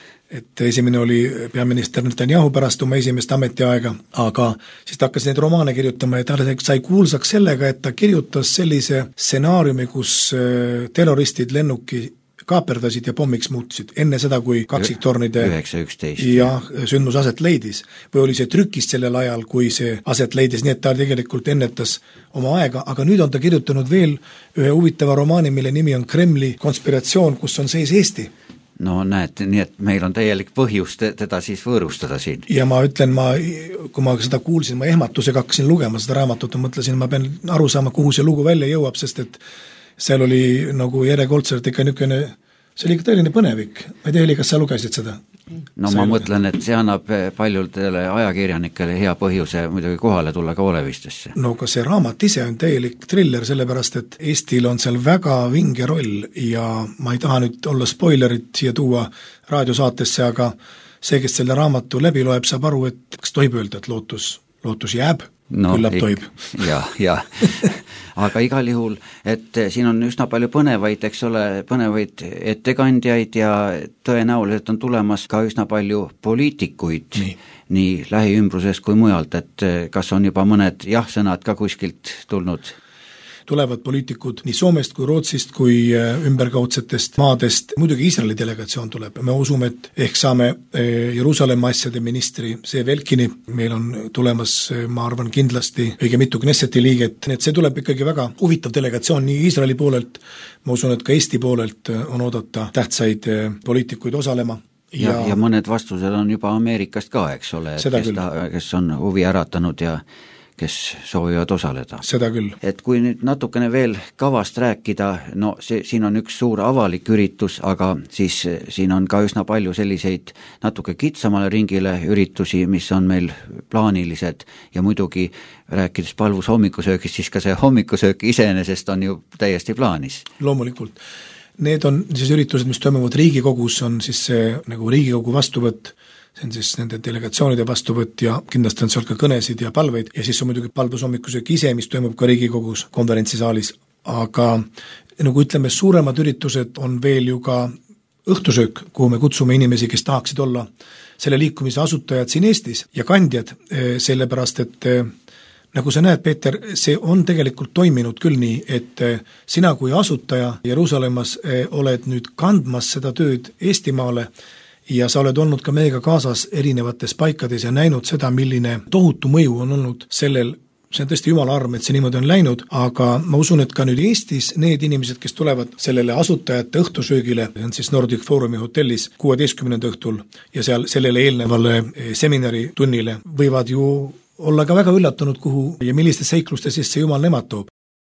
[SPEAKER 2] Et esimene oli peaminister Netanyahu pärast oma esimest ametiaega, aga siis ta hakkas neid romaane kirjutama ja ta sai kuulsaks sellega, et ta kirjutas sellise stsenaariumi, kus terroristid lennuki kaaperdasid ja pommiks muutusid enne seda, kui kaksiktornide
[SPEAKER 1] 9.11
[SPEAKER 2] ja sündmus aset leidis. Või oli see trükist sellel ajal, kui see aset leidis, nii et ta tegelikult ennetas oma aega, aga nüüd on ta kirjutanud veel ühe huvitava romaani, mille nimi on Kremli konspiratsioon, kus on sees Eesti.
[SPEAKER 1] No näed, nii et meil on täielik põhjus teda siis võõrustada siin.
[SPEAKER 2] Ja ma ütlen, kui ma seda kuulsin, ma ehmatusega hakkasin lugema seda raamatut ja mõtlesin, ma pean aru saama, kuhu see lugu välja jõuab, sest et seal oli nagu järjekordselt ikka niisugune, see oli ikka tõeline põnevik. Ma ei tea, Heli, kas sa lugesid seda?
[SPEAKER 1] No ma mõtlen, et see annab paljudele ajakirjanikele hea põhjuse muidugi kohale tulla ka Olevistesse.
[SPEAKER 2] No ka see raamat ise on täielik thriller, sellepärast et Eestil on seal väga vinge roll ja ma ei taha nüüd olla spoilerit siia tuua raadiosaatesse, aga see, kes selle raamatu läbi loeb, saab aru, et kas tohib öelda, et lootus jääb?
[SPEAKER 1] No,
[SPEAKER 2] küllap tohib.
[SPEAKER 1] Ja. Aga igal juhul, et siin on üsna palju põnevaid, eks ole, põnevaid ettekandjaid ja tõenäoliselt on tulemas ka üsna palju poliitikuid nii lähiümbruses kui mujalt, et kas on juba mõned jah-sõnad ka kuskilt tulnud?
[SPEAKER 2] Tulevad poliitikud nii Soomest kui Rootsist kui ümberkaudsetest maadest, muidugi Iisraeli delegatsioon tuleb. Me usume, et ehk saame Jeruusalemma asjade ministri see Velkini, meil on tulemas, ma arvan, kindlasti õige mitu Knesseti liiget, nii et see tuleb ikkagi väga huvitav delegatsioon nii Iisraeli poolelt, ma usun, et ka Eesti poolelt on oodata tähtsaid poliitikuid osalema.
[SPEAKER 1] Ja mõned vastused on juba Ameerikast ka, eks ole, kes on huvi äratanud ja kes soovivad osaleda.
[SPEAKER 2] Seda küll.
[SPEAKER 1] Et kui nüüd natukene veel kavast rääkida, no siin on üks suur avalik üritus, aga siis siin on ka üsna palju selliseid natuke kitsamale ringile üritusi, mis on meil plaanilised ja muidugi rääkides palvus hommikusöögist, siis ka see hommikusöök iseenesest on ju täiesti plaanis.
[SPEAKER 2] Loomulikult. Need on siis üritused, mis toimuvad Riigikogus, on siis see nagu Riigikogu vastuvõtt, see on siis nende delegatsioonide vastuvõtt ja kindlasti on seal ka kõnesid ja palveid ja siis on muidugi palvushommikusöök ise, mis toimub ka Riigikogus konverentsisaalis, aga nagu ütleme, suuremad üritused on veel ju ka õhtusöök, kuhu me kutsume inimesi, kes tahaksid olla selle liikumise asutajad siin Eestis ja kandjad, sellepärast et nagu sa näed, Peeter, see on tegelikult toiminud küll nii, et sina kui asutaja Jeruusalemmas oled nüüd kandmas seda tööd Eestimaale ja sa oled olnud ka meiega kaasas erinevates paikades ja näinud seda, milline tohutu mõju on olnud sellel. See on tõesti jumala arm, et see niimoodi on läinud, aga ma usun, et ka nüüd Eestis need inimesed, kes tulevad sellele asutajate õhtusöögile, see on siis Nordic Forumi hotellis 16. õhtul ja seal sellele eelnevale seminari tunnile, võivad ju olla ka väga üllatunud, kuhu ja milliste seikluste sisse Jumal nemad toob.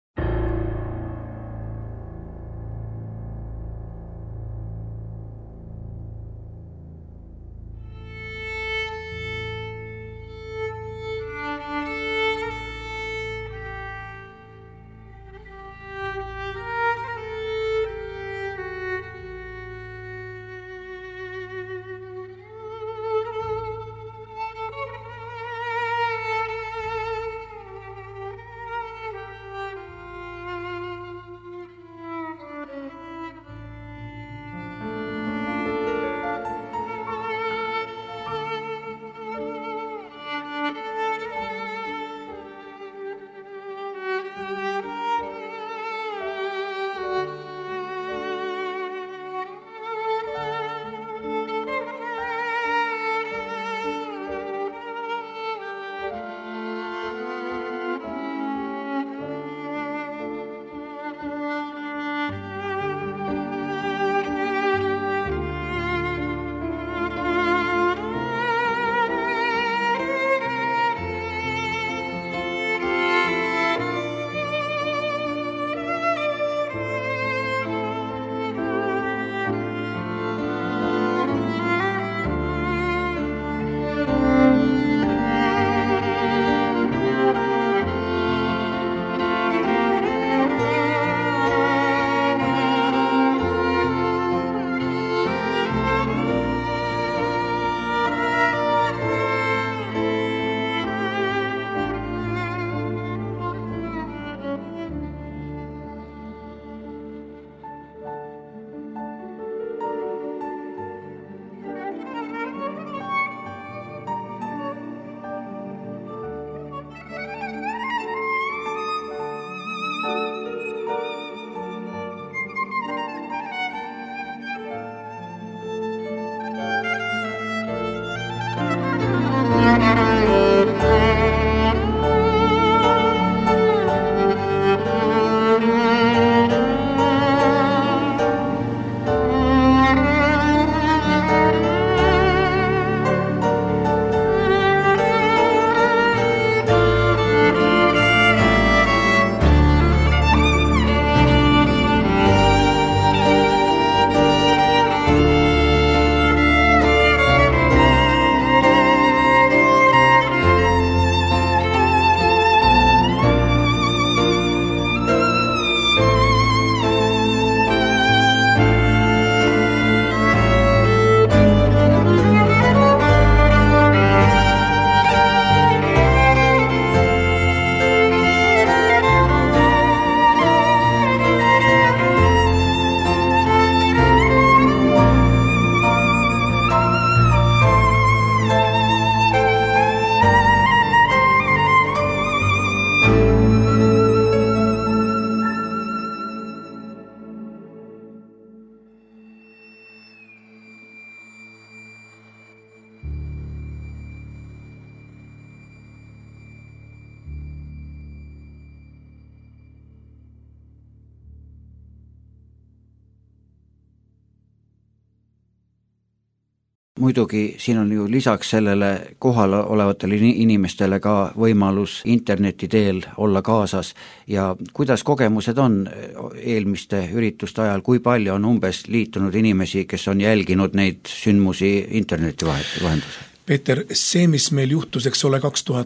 [SPEAKER 1] muidugi siin on ju lisaks sellele kohal olevatele inimestele ka võimalus interneti teel olla kaasas ja kuidas kogemused on eelmiste ürituste ajal, kui palju on umbes liitunud inimesi, kes on jälginud neid sündmusi interneti vahendusel?
[SPEAKER 2] Peeter, see, mis meil juhtus, eks ole,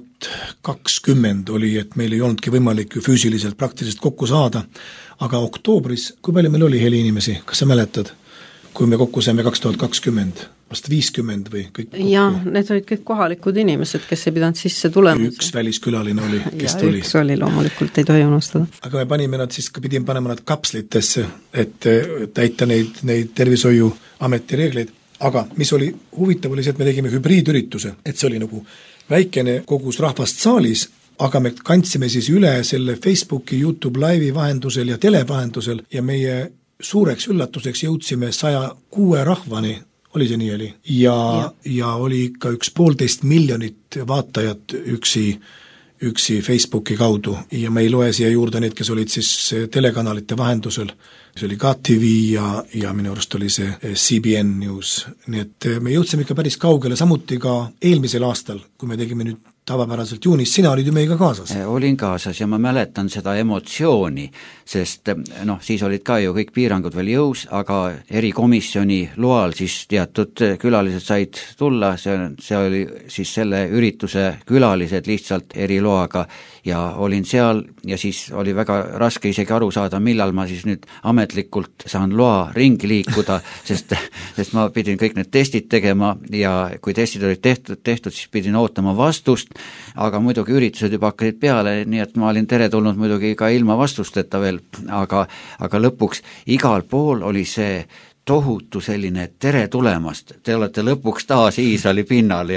[SPEAKER 2] 2020 oli, et meil ei olnudki võimalik ju füüsiliselt praktiliselt kokku saada, aga oktoobris, kui palju meil oli heli inimesi, kas sa mäletad, kui me kokku saime 2020? Vast 50 või kõik kokku?
[SPEAKER 3] Jah, need olid kõik kohalikud inimesed, kes ei pidanud sisse tulema.
[SPEAKER 2] Üks väliskülaline oli, kes tuli.
[SPEAKER 3] Üks oli loomulikult, ei tohi unustada.
[SPEAKER 2] Aga me panime nad siis, pidime panema nad kapslitesse, et täita neid tervishoiuameti reegleid. Aga mis oli huvitav oli see, et me tegime hübriidürituse, et see oli nagu väikene kogus rahvast saalis, aga me kandsime siis üle selle Facebooki, YouTube live'i vahendusel ja televahendusel ja meie suureks üllatuseks jõudsime 106 rahvani, oli see nii oli? Ja oli ikka 1,5 miljonit vaatajat üksi Facebooki kaudu ja me ei loe siia juurde need, kes olid siis telekanalite vahendusel. See oli KTV ja minu arust oli see CBN News. Nii et me jõudsime ikka päris kaugele, samuti ka eelmisel aastal, kui me tegime nüüd tavapäraselt juunis, sina olid ju meiega kaasas.
[SPEAKER 1] Olin kaasas ja ma mäletan seda emotsiooni, sest siis olid ka ju kõik piirangud veel jõus, aga erikomisjoni loal siis teatud külalised said tulla, see oli siis selle ürituse külalised lihtsalt eriloaga ja olin seal ja siis oli väga raske isegi aru saada, millal ma siis nüüd ametlikult saan loa ringi liikuda, sest ma pidin kõik need testid tegema ja kui testid olid tehtud, siis pidin ootama vastust, aga muidugi üritused juba hakkasid peale, nii et ma olin teretulnud muidugi ka ilma vastusteta veel, aga lõpuks igal pool oli see tohutu selline tere tulemast, te olete lõpuks taas Iisraeli pinnal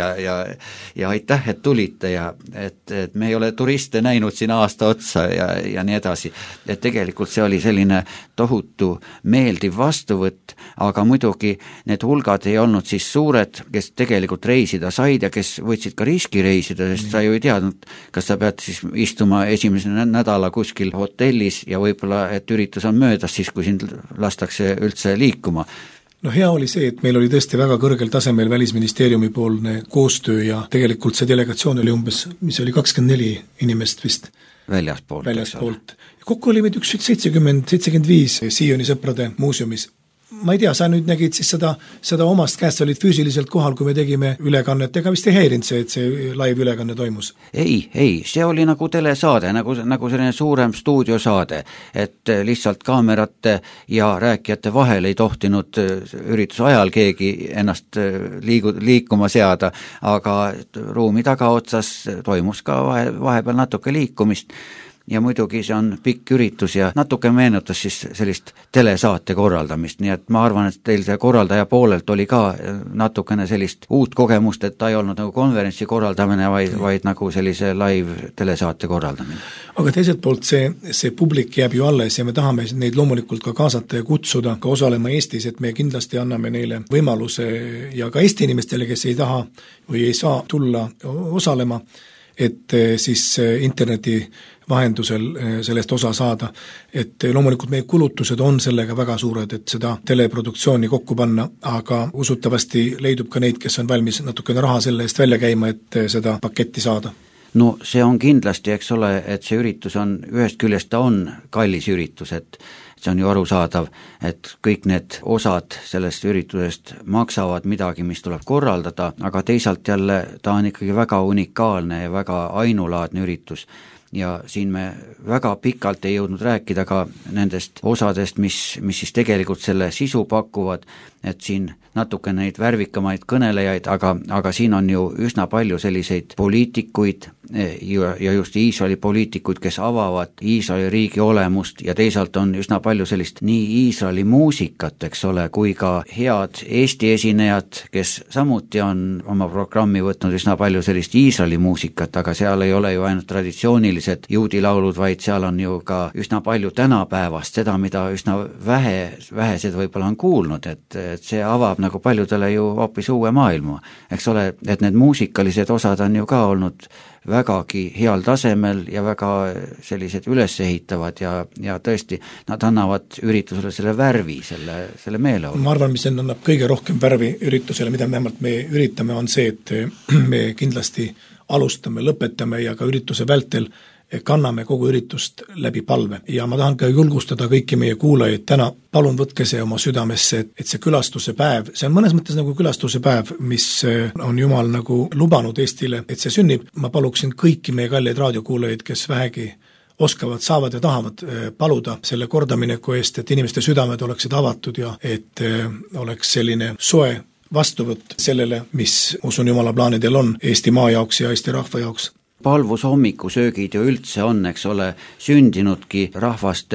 [SPEAKER 1] ja aitäh, et tulite ja et me ei ole turiste näinud siin aasta otsa ja nii edasi. Et tegelikult see oli selline tohutu meeldiv vastuvõtt, aga muidugi need hulgad ei olnud siis suured, kes tegelikult reisida said ja kes võtsid ka riski reisida, sest sa ju ei teadnud, kas sa pead siis istuma esimese nädala kuskil hotellis ja võib-olla, et üritus on möödas siis, kui sind lastakse üldse liikuma.
[SPEAKER 2] Hea oli see, et meil oli tõesti väga kõrgel tasemel Välisministeeriumi poolne koostöö ja tegelikult see delegatsioon oli umbes, mis oli 24 inimest vist väljaspoolt. Kokku oli meid 70-75 Sioni sõprade muuseumis. Ma ei tea, sa nüüd nägid siis seda omast käest, sa olid füüsiliselt kohal, kui me tegime ülekannet, ega vist ei häirinud see, et see live ülekanne toimus?
[SPEAKER 1] Ei, see oli nagu telesaade, nagu selline suurem stuudiosaade, et lihtsalt kaamerate ja rääkijate vahel ei tohtinud ürituse ajal keegi ennast liikuma seada, aga ruumi tagaotsas toimus ka vahepeal natuke liikumist. Ja muidugi see on pikk üritus ja natuke meenutas siis sellist telesaate korraldamist, nii et ma arvan, et teil see korraldaja poolelt oli ka natukene sellist uut kogemust, et ta ei olnud nagu konverentsi korraldamine, vaid nagu sellise live telesaate korraldamine.
[SPEAKER 2] Aga teiselt poolt see publik jääb ju alles ja me tahame neid loomulikult ka kaasata ja kutsuda ka osalema Eestis, et me kindlasti anname neile võimaluse ja ka Eesti inimestele, kes ei taha või ei saa tulla osalema, et siis interneti vahendusel sellest osa saada, et loomulikult meie kulutused on sellega väga suured, et seda teleproduktsiooni kokku panna, aga usutavasti leidub ka neid, kes on valmis natukene raha selle eest välja käima, et seda paketti saada.
[SPEAKER 1] No see on kindlasti, eks ole, et see üritus on, ühest küljest ta on kallis üritus, et see on ju arusaadav, et kõik need osad sellest üritusest maksavad midagi, mis tuleb korraldada, aga teisalt jälle ta on ikkagi väga unikaalne ja väga ainulaadne üritus. Ja siin me väga pikalt ei jõudnud rääkida ka nendest osadest, mis siis tegelikult selle sisu pakuvad, et siin natuke neid värvikamaid kõnelejaid, aga siin on ju üsna palju selliseid poliitikuid ja just Iisraeli poliitikuid, kes avavad Iisraeli riigi olemust ja teisalt on üsna palju sellist nii Iisraeli muusikat, eks ole, kui ka head Eesti esinejad, kes samuti on oma programmi võtnud üsna palju sellist Iisraeli muusikat, aga seal ei ole ju ainult traditsioonilised juudilaulud, vaid seal on ju ka üsna palju tänapäevast, seda, mida üsna vähesed võib-olla on kuulnud, et see avab nagu paljudele ju hoopis uue maailma. Eks ole, et need muusikalised osad on ju ka olnud vägagi heal tasemel ja väga sellised ülesehitavad ja tõesti nad annavad üritusele selle värvi, selle meeleolu.
[SPEAKER 2] Ma arvan, mis annab kõige rohkem värvi üritusele, mida vähemalt me üritame, on see, et me kindlasti alustame, lõpetame ja ka ürituse vältel kanname kogu üritust läbi palve. Ja ma tahan ka julgustada kõiki meie kuulajaid täna, palun võtke see oma südamesse, et see külastuse päev, see on mõnes mõttes nagu külastuse päev, mis on Jumal nagu lubanud Eestile, et see sünnib. Ma paluksin kõiki meie kalleid raadiokuulajaid, kes vähegi oskavad, saavad ja tahavad paluda selle kordamineku eest, et inimeste südamed oleksid avatud ja et oleks selline soe vastuvõtt sellele, mis usun Jumala plaanidel on Eesti maa jaoks ja Eesti rahva jaoks.
[SPEAKER 1] Palvus hommikusöögid ju üldse on, eks ole, sündinudki rahvaste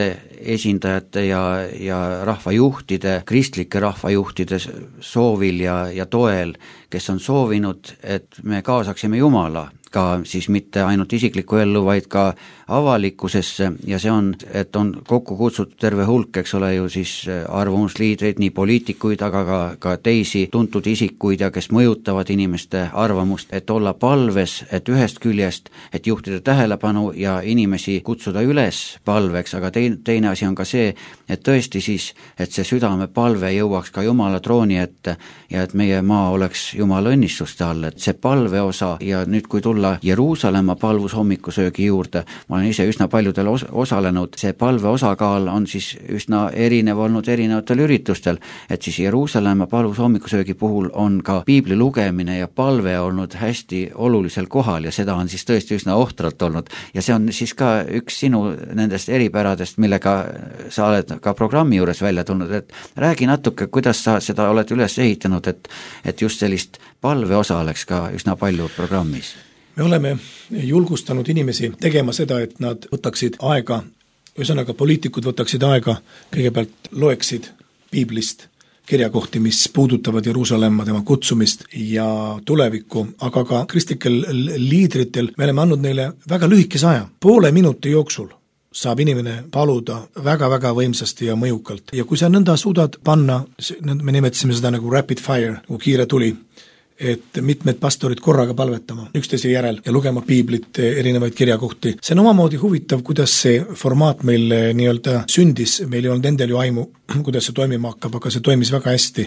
[SPEAKER 1] esindajate ja rahvajuhtide, kristlike rahvajuhtide soovil ja toel, kes on soovinud, et me kaasaksime Jumala ka siis mitte ainult isiklikku ellu, vaid ka avalikkusesse ja see on, et on kokku kutsutud terve hulk, eks ole ju siis arvamusliidreid, nii poliitikuid, aga ka teisi tuntud isikuid ja kes mõjutavad inimeste arvamust, et olla palves, et ühest küljest, et juhtida tähelepanu ja inimesi kutsuda üles palveks, aga teine asi on ka see, et tõesti siis, et see südame palve jõuaks ka Jumala trooni ette ja et meie maa oleks Jumala õnnistuste all, et see palve osa ja nüüd kui tulla Jeruusalemma palvushommikusöögi juurde, ma olen ise üsna paljudel osalenud, see palve osakaal on siis üsna erinev olnud erinevatel üritustel, et siis Jeruusalemma palvushommikusöögi puhul on ka piibli lugemine ja palve olnud hästi olulisel kohal ja seda on siis tõesti üsna ohtralt olnud ja see on siis ka üks sinu nendest eripäradest, millega sa oled ka programmi juures välja tulnud, et räägi natuke, kuidas sa seda oled üles ehitanud, et just sellist palve osa oleks ka üsna palju programmis.
[SPEAKER 2] Me oleme julgustanud inimesi tegema seda, et nad võtaksid aega, ühesõnaga poliitikud võtaksid aega, kõigepealt loeksid piiblist kirjakohti, mis puudutavad Jeruusalemma, tema kutsumist ja tulevikku, aga ka kristlikel liidritel me oleme andnud neile väga lühikese aja, poole minuti jooksul saab inimene paluda väga-väga võimsasti ja mõjukalt. Ja kui sa nõnda suudad panna, me nimetasime seda nagu rapid fire, nagu kiire tuli, et mitmed pastorid korraga palvetama üksteise järel ja lugema piiblit, erinevaid kirjakohti. See on omamoodi huvitav, kuidas see formaat meil nii-öelda sündis, meil ei olnud endal ju aimu, kuidas see toimima hakkab, aga see toimis väga hästi.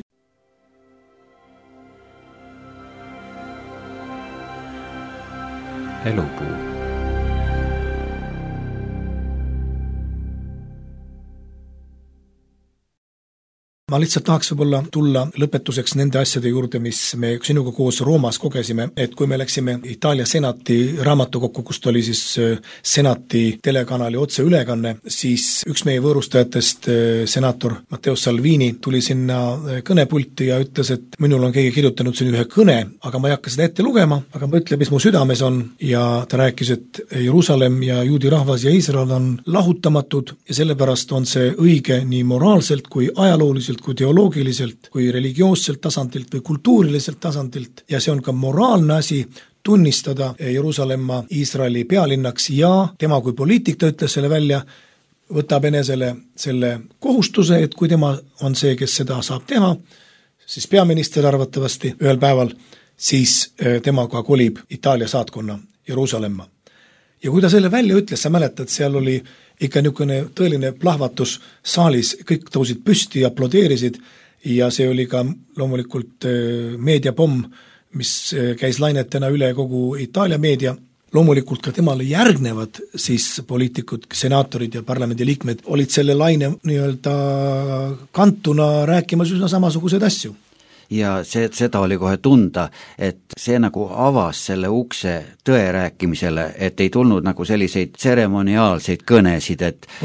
[SPEAKER 4] Elupuu.
[SPEAKER 2] Ma lihtsalt tahaks võib-olla tulla lõpetuseks nende asjade juurde, mis me sinuga koos Roomas kogesime, et kui me läksime Itaalia senati raamatukokku, kust oli siis senati telekanali otseülekanne, siis üks meie võõrustajatest, senator Matteo Salvini, tuli sinna kõnepulti ja ütles, et minul on keegi kirjutanud siin ühe kõne, aga ma ei hakka seda ette lugema, aga ma ütlen, mis mu südames on ja ta rääkis, et Jeruusalemm ja juudi rahvas ja Iisrael on lahutamatud ja sellepärast on see õige nii moraalselt kui ajalooliselt, kui teoloogiliselt, kui religioosselt tasandilt või kultuuriliselt tasandilt ja see on ka moraalne asi tunnistada Jeruusalemma Iisraeli pealinnaks ja tema kui poliitik, ta ütles selle välja, võtab enesele selle kohustuse, et kui tema on see, kes seda saab teha, siis peaminister arvatavasti ühel päeval, siis tema ka kolib Itaalia saatkonna Jeruusalemma. Ja kui ta selle välja ütles, sa mäletad, seal oli ikka niisugune tõeline plahvatus saalis, kõik tõusid püsti ja aplodeerisid ja see oli ka loomulikult meediapomm, mis käis lainetena üle kogu Itaalia meedia. Loomulikult ka temale järgnevad siis poliitikud, senaatorid ja parlamendiliikmed olid selle laine nii-öelda kantuna rääkimas üsna samasuguseid asju.
[SPEAKER 1] Ja seda oli kohe tunda, et see nagu avas selle ukse tõe rääkimisele, et ei tulnud nagu selliseid tseremoniaalseid kõnesid,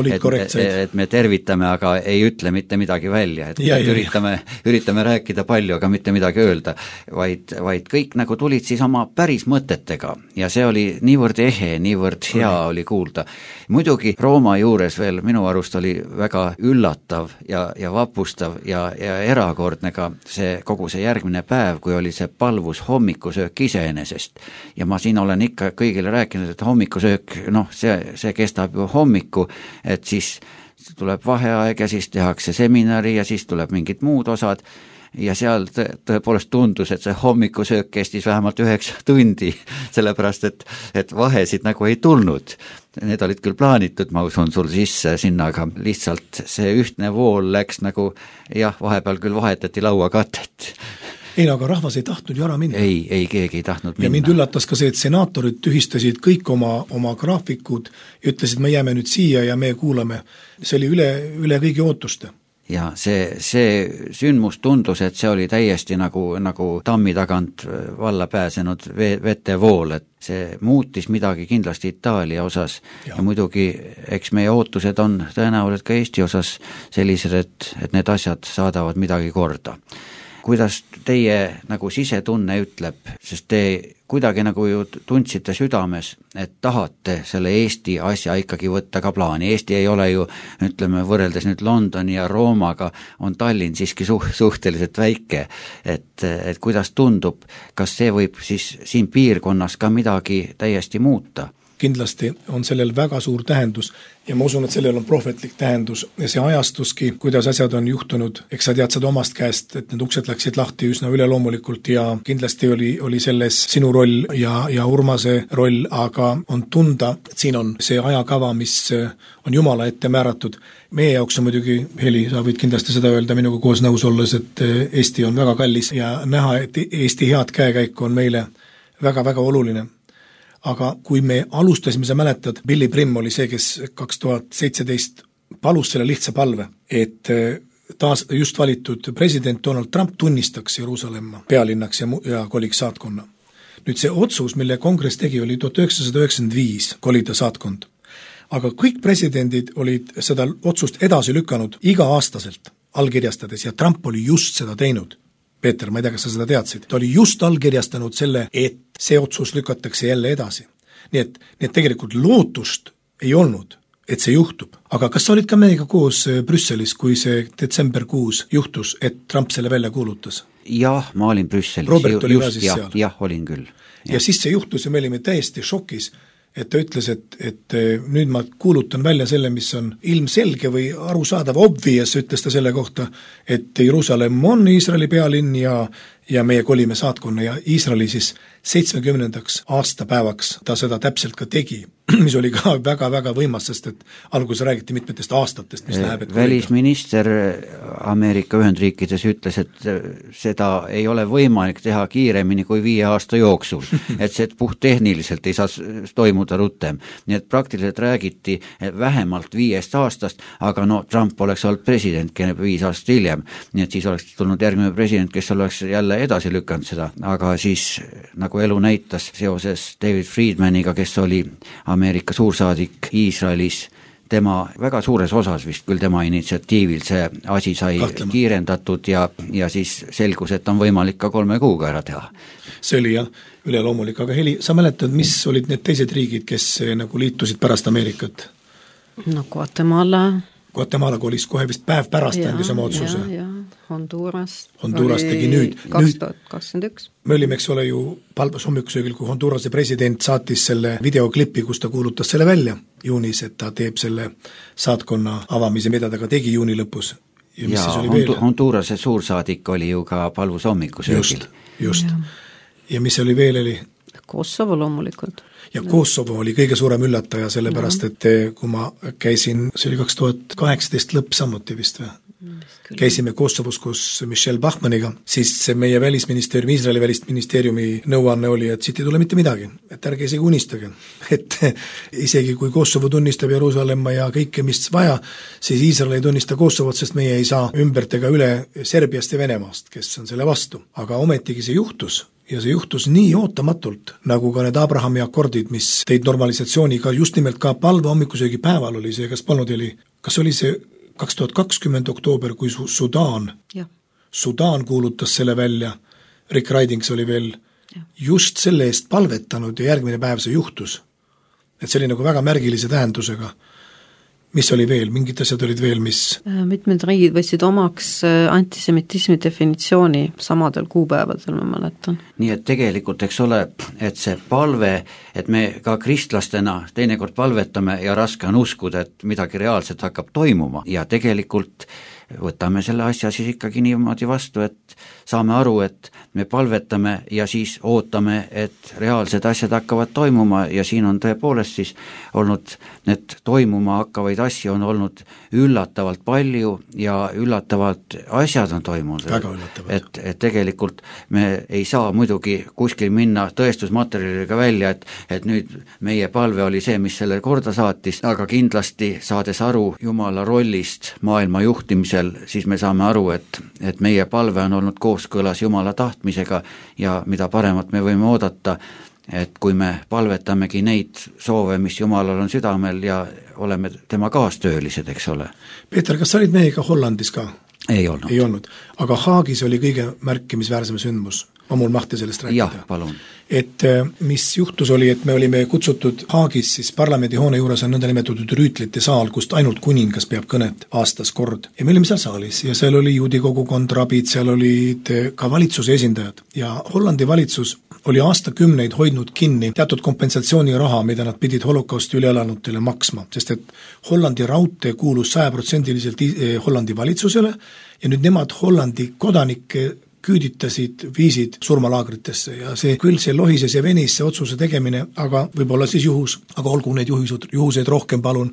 [SPEAKER 1] et me tervitame, aga ei ütle mitte midagi välja, et üritame rääkida palju, aga mitte midagi öelda, vaid kõik nagu tulid siis oma päris mõtetega ja see oli niivõrd ehe, niivõrd hea oli kuulda. Muidugi Rooma juures veel minu arust oli väga üllatav ja vapustav ja erakordne ka see kogu see järgmine päev, kui oli see palvushommikusöök iseenesest. Ja ma siin olen ikka kõigile rääkinud, et hommikusöök, see kestab ju hommiku, et siis tuleb vaheaeg ja siis tehakse seminari ja siis tuleb mingid muud osad ja seal tõepoolest tundus, et see hommikusöök kestis vähemalt 9 tundi, sellepärast et vahesid nagu ei tulnud. Need olid küll plaanitud, ma usun sul sisse sinna, aga lihtsalt see ühtne vool läks nagu, vahepeal küll vahetati lauakatet.
[SPEAKER 2] Ei, aga rahvas ei tahtnud ju ära minna.
[SPEAKER 1] Ei, keegi ei tahtnud minna.
[SPEAKER 2] Ja mind üllatas ka see, et senaatorid tühistasid kõik oma graafikud ja ütlesid, me jääme nüüd siia ja me kuulame. See oli üle kõigi ootuste.
[SPEAKER 1] Ja see sündmus tundus, et see oli täiesti nagu tammi tagant valla pääsenud vetevool, et see muutis midagi kindlasti Itaalia osas ja muidugi eks meie ootused on tõenäoliselt ka Eesti osas sellised, et need asjad saadavad midagi korda. kuidas teie nagu sisetunne ütleb, sest te kuidagi nagu ju tundsite südames, et tahate selle Eesti asja ikkagi võtta ka plaani. Eesti ei ole ju, ütleme, võrreldes nüüd Londoni ja Roomaga, on Tallinn siiski suhteliselt väike, et kuidas tundub, kas see võib siis siin piirkonnas ka midagi täiesti muuta?
[SPEAKER 2] Kindlasti on sellel väga suur tähendus ja ma usun, et sellel on prohvetlik tähendus ja see ajastuski, kuidas asjad on juhtunud, eks sa tead seda omast käest, et need uksed läksid lahti üsna üleloomulikult ja kindlasti oli selles sinu roll ja Urmase roll, aga on tunda, et siin on see ajakava, mis on Jumala ette määratud. Meie jaoks on muidugi, Heli, sa võid kindlasti seda öelda minuga koos nõus olles, et Eesti on väga kallis ja näha, et Eesti head käekäiku on meile väga-väga oluline. Aga kui me alustasime, sa mäletad, Billy Brim oli see, kes 2017 palus selle lihtsa palve, et taas just valitud president Donald Trump tunnistaks Jeruusalemma pealinnaks ja koliks saatkonna. Nüüd see otsus, mille kongress tegi, oli 1995 kolida saatkond. Aga kõik presidendid olid seda otsust edasi lükanud iga-aastaselt allkirjastades ja Trump oli just seda teinud. Peeter, ma ei tea, kas sa seda teadsid, ta oli just allkirjastanud selle, et see otsus lükatakse jälle edasi. Nii et tegelikult lootust ei olnud, et see juhtub. Aga kas sa olid ka meiega koos Brüsselis, kui see detsemberkuus juhtus, et Trump selle välja kuulutas?
[SPEAKER 1] Jah, ma olin Brüsselis.
[SPEAKER 2] Robert oli ka siis seal?
[SPEAKER 1] Jah, olin küll.
[SPEAKER 2] Ja siis see juhtus ja me olime täiesti šokis, et ta ütles, et nüüd ma kuulutan välja selle, mis on ilmselge või arusaadav, obvious, ütles ta selle kohta, et Jeruusalemm on Iisraeli pealinn ja meie kolime saatkonna ja Iisraeli siis 70. aastapäevaks ta seda täpselt ka tegi, mis oli ka väga-väga võimas, sest et alguses räägiti mitmetest aastatest, mis läheb.
[SPEAKER 1] Välisminister Ameerika Ühendriikides ütles, et seda ei ole võimalik teha kiiremini kui 5 aasta jooksul, et see puhttehniliselt ei saa toimuda rutem. Nii et praktiliselt räägiti vähemalt 5 aastast, aga no Trump oleks olnud president 5 aastat hiljem, nii et siis oleks tulnud järgmine president, kes oleks jälle edasi lükanud seda, aga siis nagu elu näitas seoses David Friedmaniga, kes oli Ameerika suursaadik Iisraelis, tema väga suures osas vist küll tema initsiatiivil see asi sai kiirendatud ja siis selgus, et on võimalik ka 3 kuuga ära teha.
[SPEAKER 2] See oli jah, üleloomulik, aga Heli, sa mäletad, mis olid need teised riigid, kes nagu liitusid pärast Ameerikat?
[SPEAKER 3] No Guatemala
[SPEAKER 2] kolis kohe vist päev pärast andis oma otsuse.
[SPEAKER 3] Ja. Honduras
[SPEAKER 2] tegi nüüd.
[SPEAKER 3] 2021.
[SPEAKER 2] Me olime, eks ole ju palvas hommikusöögil, kui Hondurase president saatis selle videoklipi, kus ta kuulutas selle välja juunis, et ta teeb selle saatkonna avamise, mida ta ka tegi juuni lõpus. Ja
[SPEAKER 1] Hondurase suursaadik oli ju ka palvus hommikusöögil.
[SPEAKER 2] Just. Ja mis oli veel?
[SPEAKER 3] Kosovo loomulikult.
[SPEAKER 2] Ja Kosovo oli kõige suurem üllataja, sellepärast, et kui ma käisin, see oli 2018 lõpp samuti vist või? Käisime Kosovos koos Michelle Bachmaniga, siis meie välisministeeriumi, Iisraeli välisministeeriumi nõuanne oli, et siit ei tule mitte midagi, et ärge isegi unistage. Et isegi kui Kosovo tunnistab Jeruusalemma ja kõike, mis vaja, siis Iisrael ei tunnista Kosovot, sest meie ei saa ümbert ega üle Serbiast ja Venemaast, kes on selle vastu. Aga ometigi see juhtus. Ja see juhtus nii ootamatult, nagu ka need Abrahami akordid, mis teid normalisatsiooniga just nimelt ka palve hommikusöögi päeval oli see, kas oli see 2020 oktoober, kui Sudaan kuulutas selle välja, Rick Ridings oli veel just selle eest palvetanud ja järgmine päev see juhtus. Et see oli nagu väga märgilise tähendusega. Mis oli veel? Mingid asjad olid veel, mis...
[SPEAKER 3] Mitmed riigid võtsid omaks antisemitismi definitsiooni samadel kuupäevadel, ma mäletan.
[SPEAKER 1] Nii et tegelikult, eks ole, et see palve, et me ka kristlastena teinekord palvetame ja raske on uskuda, et midagi reaalselt hakkab toimuma ja tegelikult võtame selle asja siis ikkagi niimoodi vastu, et saame aru, et me palvetame ja siis ootame, et reaalsed asjad hakkavad toimuma ja siin on tõepoolest siis olnud need toimuma hakkavaid asju on olnud üllatavalt palju ja üllatavalt asjad on toimunud. Et tegelikult me ei saa muidugi kuskil minna tõestusmaterjaliga välja, et nüüd meie palve oli see, mis selle korda saatis, aga kindlasti saades aru Jumala rollist maailma juhtimisel, siis me saame aru, et meie palve on olnud kooskõlas Jumala tahtmisega ja mida paremat me võime oodata, et kui me palvetamegi neid soove, mis Jumalal on südamel ja oleme tema kaastöölised, eks ole.
[SPEAKER 2] Peeter, kas sa olid meiega Hollandis ka?
[SPEAKER 1] Ei olnud.
[SPEAKER 2] Aga Haagis oli kõige märkimisväärsem sündmus. On mul mahti sellest rääkida?
[SPEAKER 1] Jah, palun.
[SPEAKER 2] Et mis juhtus oli, et me olime kutsutud Haagis, siis parlamendihoone juures on nõnda nimetatud rüütlite saal, kust ainult kuningas peab kõnet aastas kord. Ja me olime seal saalis ja seal oli juudi kogukond, rabid, seal olid ka valitsuse esindajad ja Hollandi valitsus oli aastakümneid hoidnud kinni teatud kompensatsiooniraha, mida nad pidid holokausti üleelanutele maksma, sest et Hollandi raudtee kuulus 100% Hollandi valitsusele ja nüüd nemad Hollandi kodanikke küüditasid, viisid surmalaagritesse ja küll see lohises ja venis see otsuse tegemine, aga võib-olla siis juhus, aga olgu need juhuseid rohkem palun.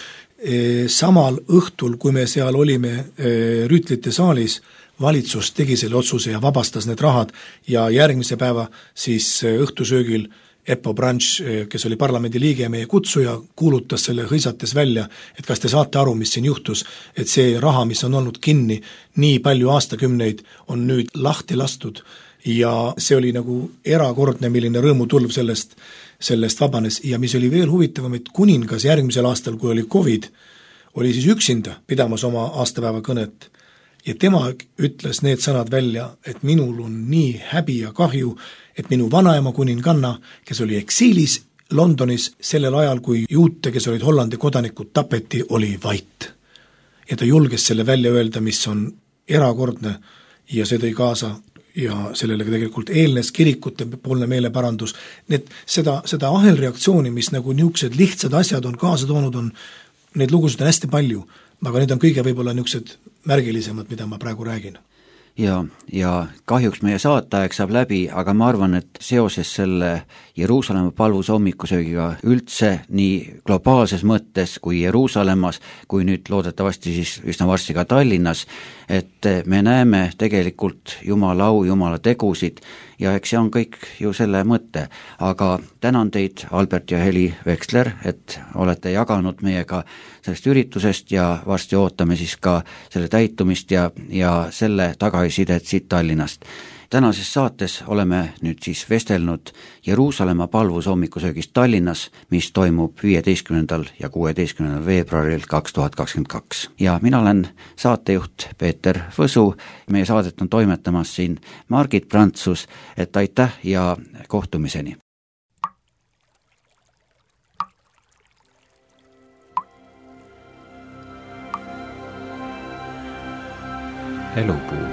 [SPEAKER 2] Samal õhtul, kui me seal olime rüütlite saalis, valitsus tegi selle otsuse ja vabastas need rahad ja järgmise päeva siis õhtusöögil Eppo Branch, kes oli parlamendi liige ja meie kutsuja, kuulutas selle hõisates välja, et kas te saate aru, mis siin juhtus, et see raha, mis on olnud kinni nii palju aastakümneid, on nüüd lahti lastud ja see oli nagu erakordne, milline rõõmutulv sellest vabanes ja mis oli veel huvitavam, et kuningas järgmisel aastal, kui oli COVID, oli siis üksinda pidamas oma aastapäeva kõnet ja tema ütles need sõnad välja, et minul on nii häbi ja kahju, et minu vanaema kuninganna, kes oli eksiilis Londonis sellel ajal, kui juute, kes olid Hollandi kodanikud, tapeti, oli vait. Ja ta julges selle välja öelda, mis on erakordne ja see tõi kaasa ja sellele tegelikult eelnes kirikute poolne meeleparandus. Seda ahelreaktsiooni, mis nagu niisugused lihtsad asjad on kaasa toonud, need lugusid on hästi palju, aga need on kõige võib-olla niisugused märgilisemad, mida ma praegu räägin.
[SPEAKER 1] Ja kahjuks meie saateaeg saab läbi, aga ma arvan, et seoses selle Jeruusalemma palvuse hommikusöögiga üldse nii globaalses mõttes kui Jeruusalemmas, kui nüüd loodetavasti siis üsna varsti ka Tallinnas, et me näeme tegelikult Jumala au, Jumala tegusid ja eks see on kõik ju selle mõtte. Aga tänan teid, Albert ja Heli Veksler, et olete jaganud meiega sellest üritusest ja varsti ootame siis ka selle täitumist ja selle tagasisidet siit Tallinnast. Tänases saates oleme nüüd siis vestelnud Jeruusalemma palvuse hommikusöögist Tallinnas, mis toimub 15. ja 16. veebruaril 2022. Ja mina olen saatejuht Peeter Võsu, meie saadet on toimetamas siin Margit Prantsus, et aitäh ja kohtumiseni! Elupuu.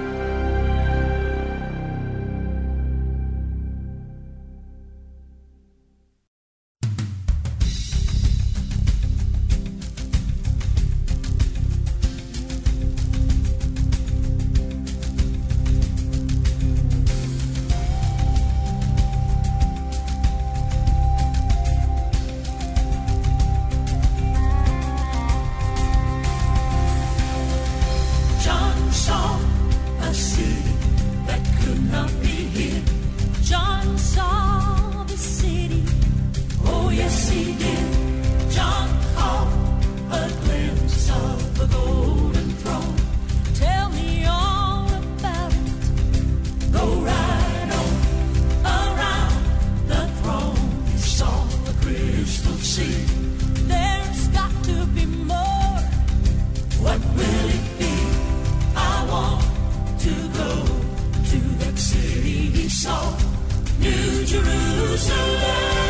[SPEAKER 1] New Jerusalem.